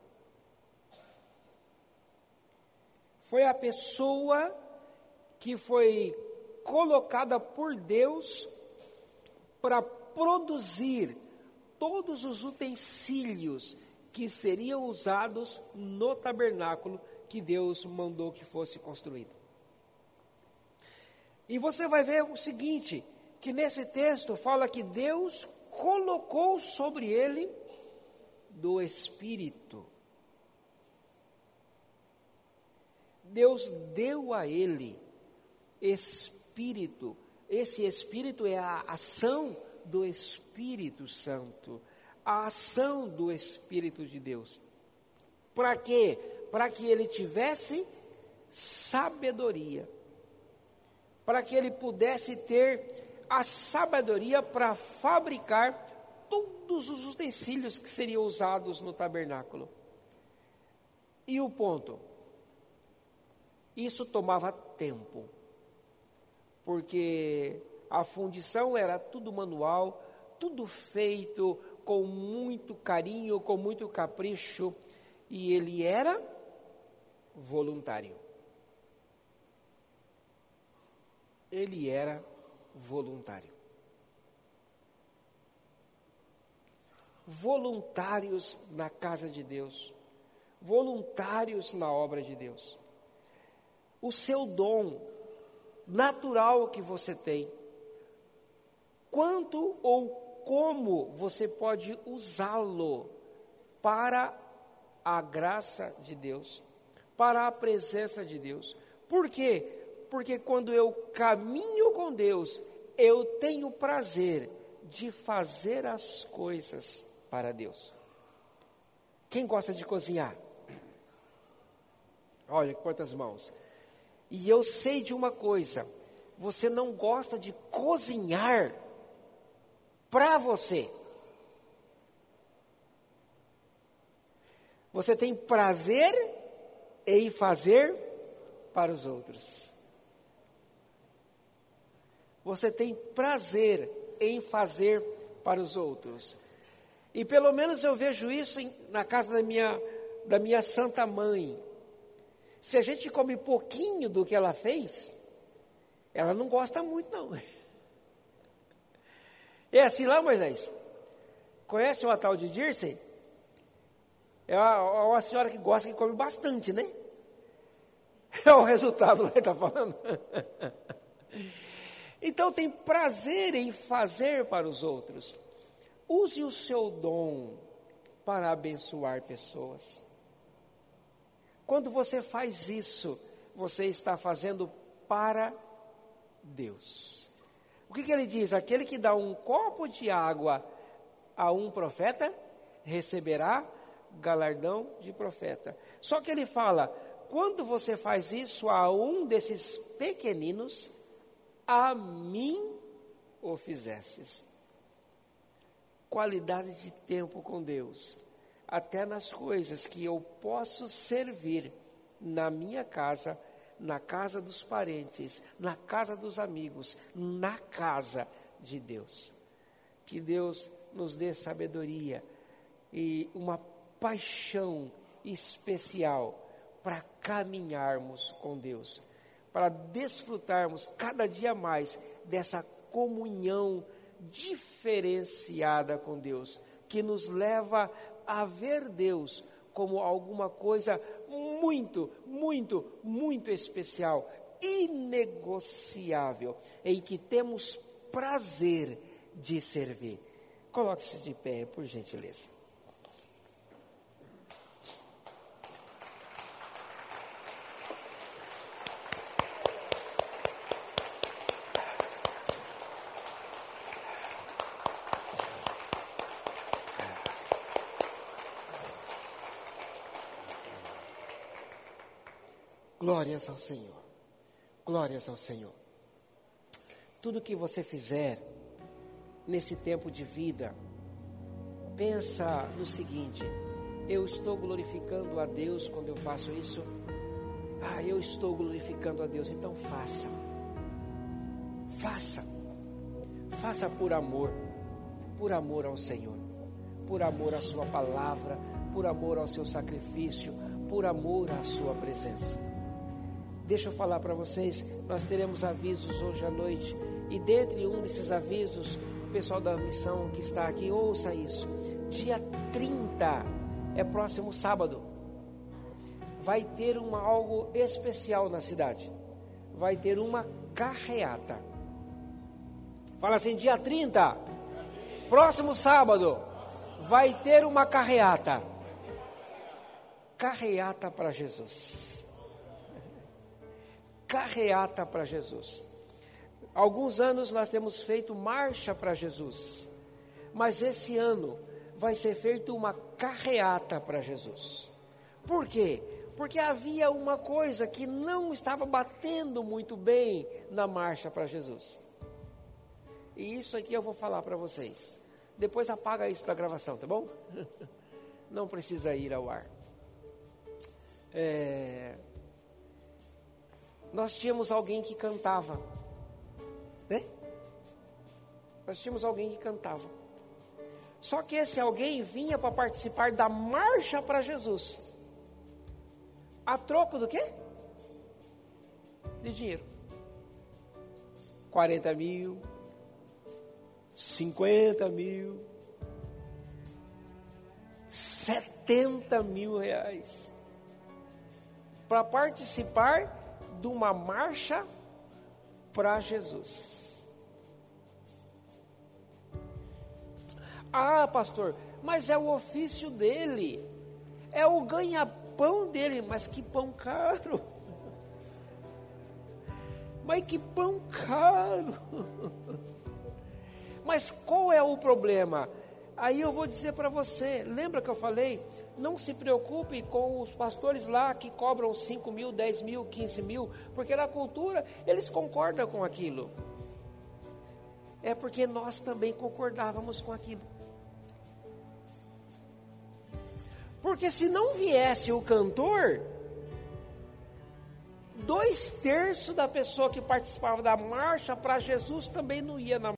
Foi a pessoa que foi colocada por Deus para produzir todos os utensílios que seriam usados no tabernáculo que Deus mandou que fosse construído. E você vai ver o seguinte, que nesse texto fala que Deus colocou sobre ele do Espírito. Deus deu a ele Espírito. Esse Espírito é a ação do Espírito Santo, a ação do Espírito de Deus. Para quê? Para que ele tivesse sabedoria, para que ele pudesse ter a sabedoria para fabricar todos os utensílios que seriam usados no tabernáculo. E o ponto? Isso tomava tempo, porque a fundição era tudo manual, tudo feito com muito carinho, com muito capricho, e ele era voluntário. Ele era voluntário. Voluntários na casa de Deus, voluntários na obra de Deus. O seu dom natural que você tem, quanto ou como você pode usá-lo para a graça de Deus, para a presença de Deus. Por quê? Porque quando eu caminho com Deus, eu tenho prazer de fazer as coisas para Deus. Quem gosta de cozinhar? Olha quantas mãos. E eu sei de uma coisa, você não gosta de cozinhar para você. Você tem prazer em fazer para os outros. Você tem prazer em fazer para os outros. E pelo menos eu vejo isso em, na casa da minha, da minha santa mãe. Se a gente come pouquinho do que ela fez, ela não gosta muito não. É assim lá, Moisés? Conhece uma tal de Dircey? É uma, uma senhora que gosta, que come bastante, né? É o resultado que ele está falando. Então tem prazer em fazer para os outros. Use o seu dom para abençoar pessoas. Quando você faz isso, você está fazendo para Deus. O que, que ele diz? Aquele que dá um copo de água a um profeta, receberá galardão de profeta. Só que ele fala, quando você faz isso a um desses pequeninos, a mim o fizestes. Qualidade de tempo com Deus, até nas coisas que eu posso servir na minha casa, na casa dos parentes, na casa dos amigos, na casa de Deus. Que Deus nos dê sabedoria e uma paixão especial para caminharmos com Deus, para desfrutarmos cada dia mais dessa comunhão diferenciada com Deus, que nos leva a ver Deus como alguma coisa muito, muito, muito especial, inegociável, em que temos prazer de servir. Coloque-se de pé, por gentileza. Glórias ao Senhor, glórias ao Senhor. Tudo que você fizer nesse tempo de vida, pensa no seguinte: eu estou glorificando a Deus quando eu faço isso? Ah, eu estou glorificando a Deus, então faça, faça, faça por amor, por amor ao Senhor, por amor à sua palavra, por amor ao seu sacrifício, por amor à sua presença. Deixa eu falar para vocês, nós teremos avisos hoje à noite, e dentre um desses avisos, o pessoal da missão que está aqui, ouça isso, dia trinta, é próximo sábado, vai ter uma, algo especial na cidade, vai ter uma carreata. Fala assim, dia trinta, próximo sábado, vai ter uma carreata, carreata para Jesus. Carreata para Jesus. Alguns anos nós temos feito marcha para Jesus, mas esse ano vai ser feita uma carreata para Jesus. Por quê? Porque havia uma coisa que não estava batendo muito bem na marcha para Jesus. E isso aqui eu vou falar para vocês. Depois apaga isso da gravação, tá bom? Não precisa ir ao ar. É... Nós tínhamos alguém que cantava, né? Nós tínhamos alguém que cantava. Só que esse alguém vinha para participar da marcha para Jesus. A troco do quê? De dinheiro. quarenta mil, cinquenta mil, setenta mil reais. Para participar de uma marcha para Jesus. Ah, pastor, mas é o ofício dele, é o ganha-pão dele, mas que pão caro, mas que pão caro, mas qual é o problema? Aí eu vou dizer para você, lembra que eu falei, não se preocupe com os pastores lá que cobram cinco mil, dez mil, quinze mil, porque na cultura eles concordam com aquilo. É porque nós também concordávamos com aquilo. Porque se não viesse o cantor, dois terços da pessoa que participava da marcha para Jesus também não ia na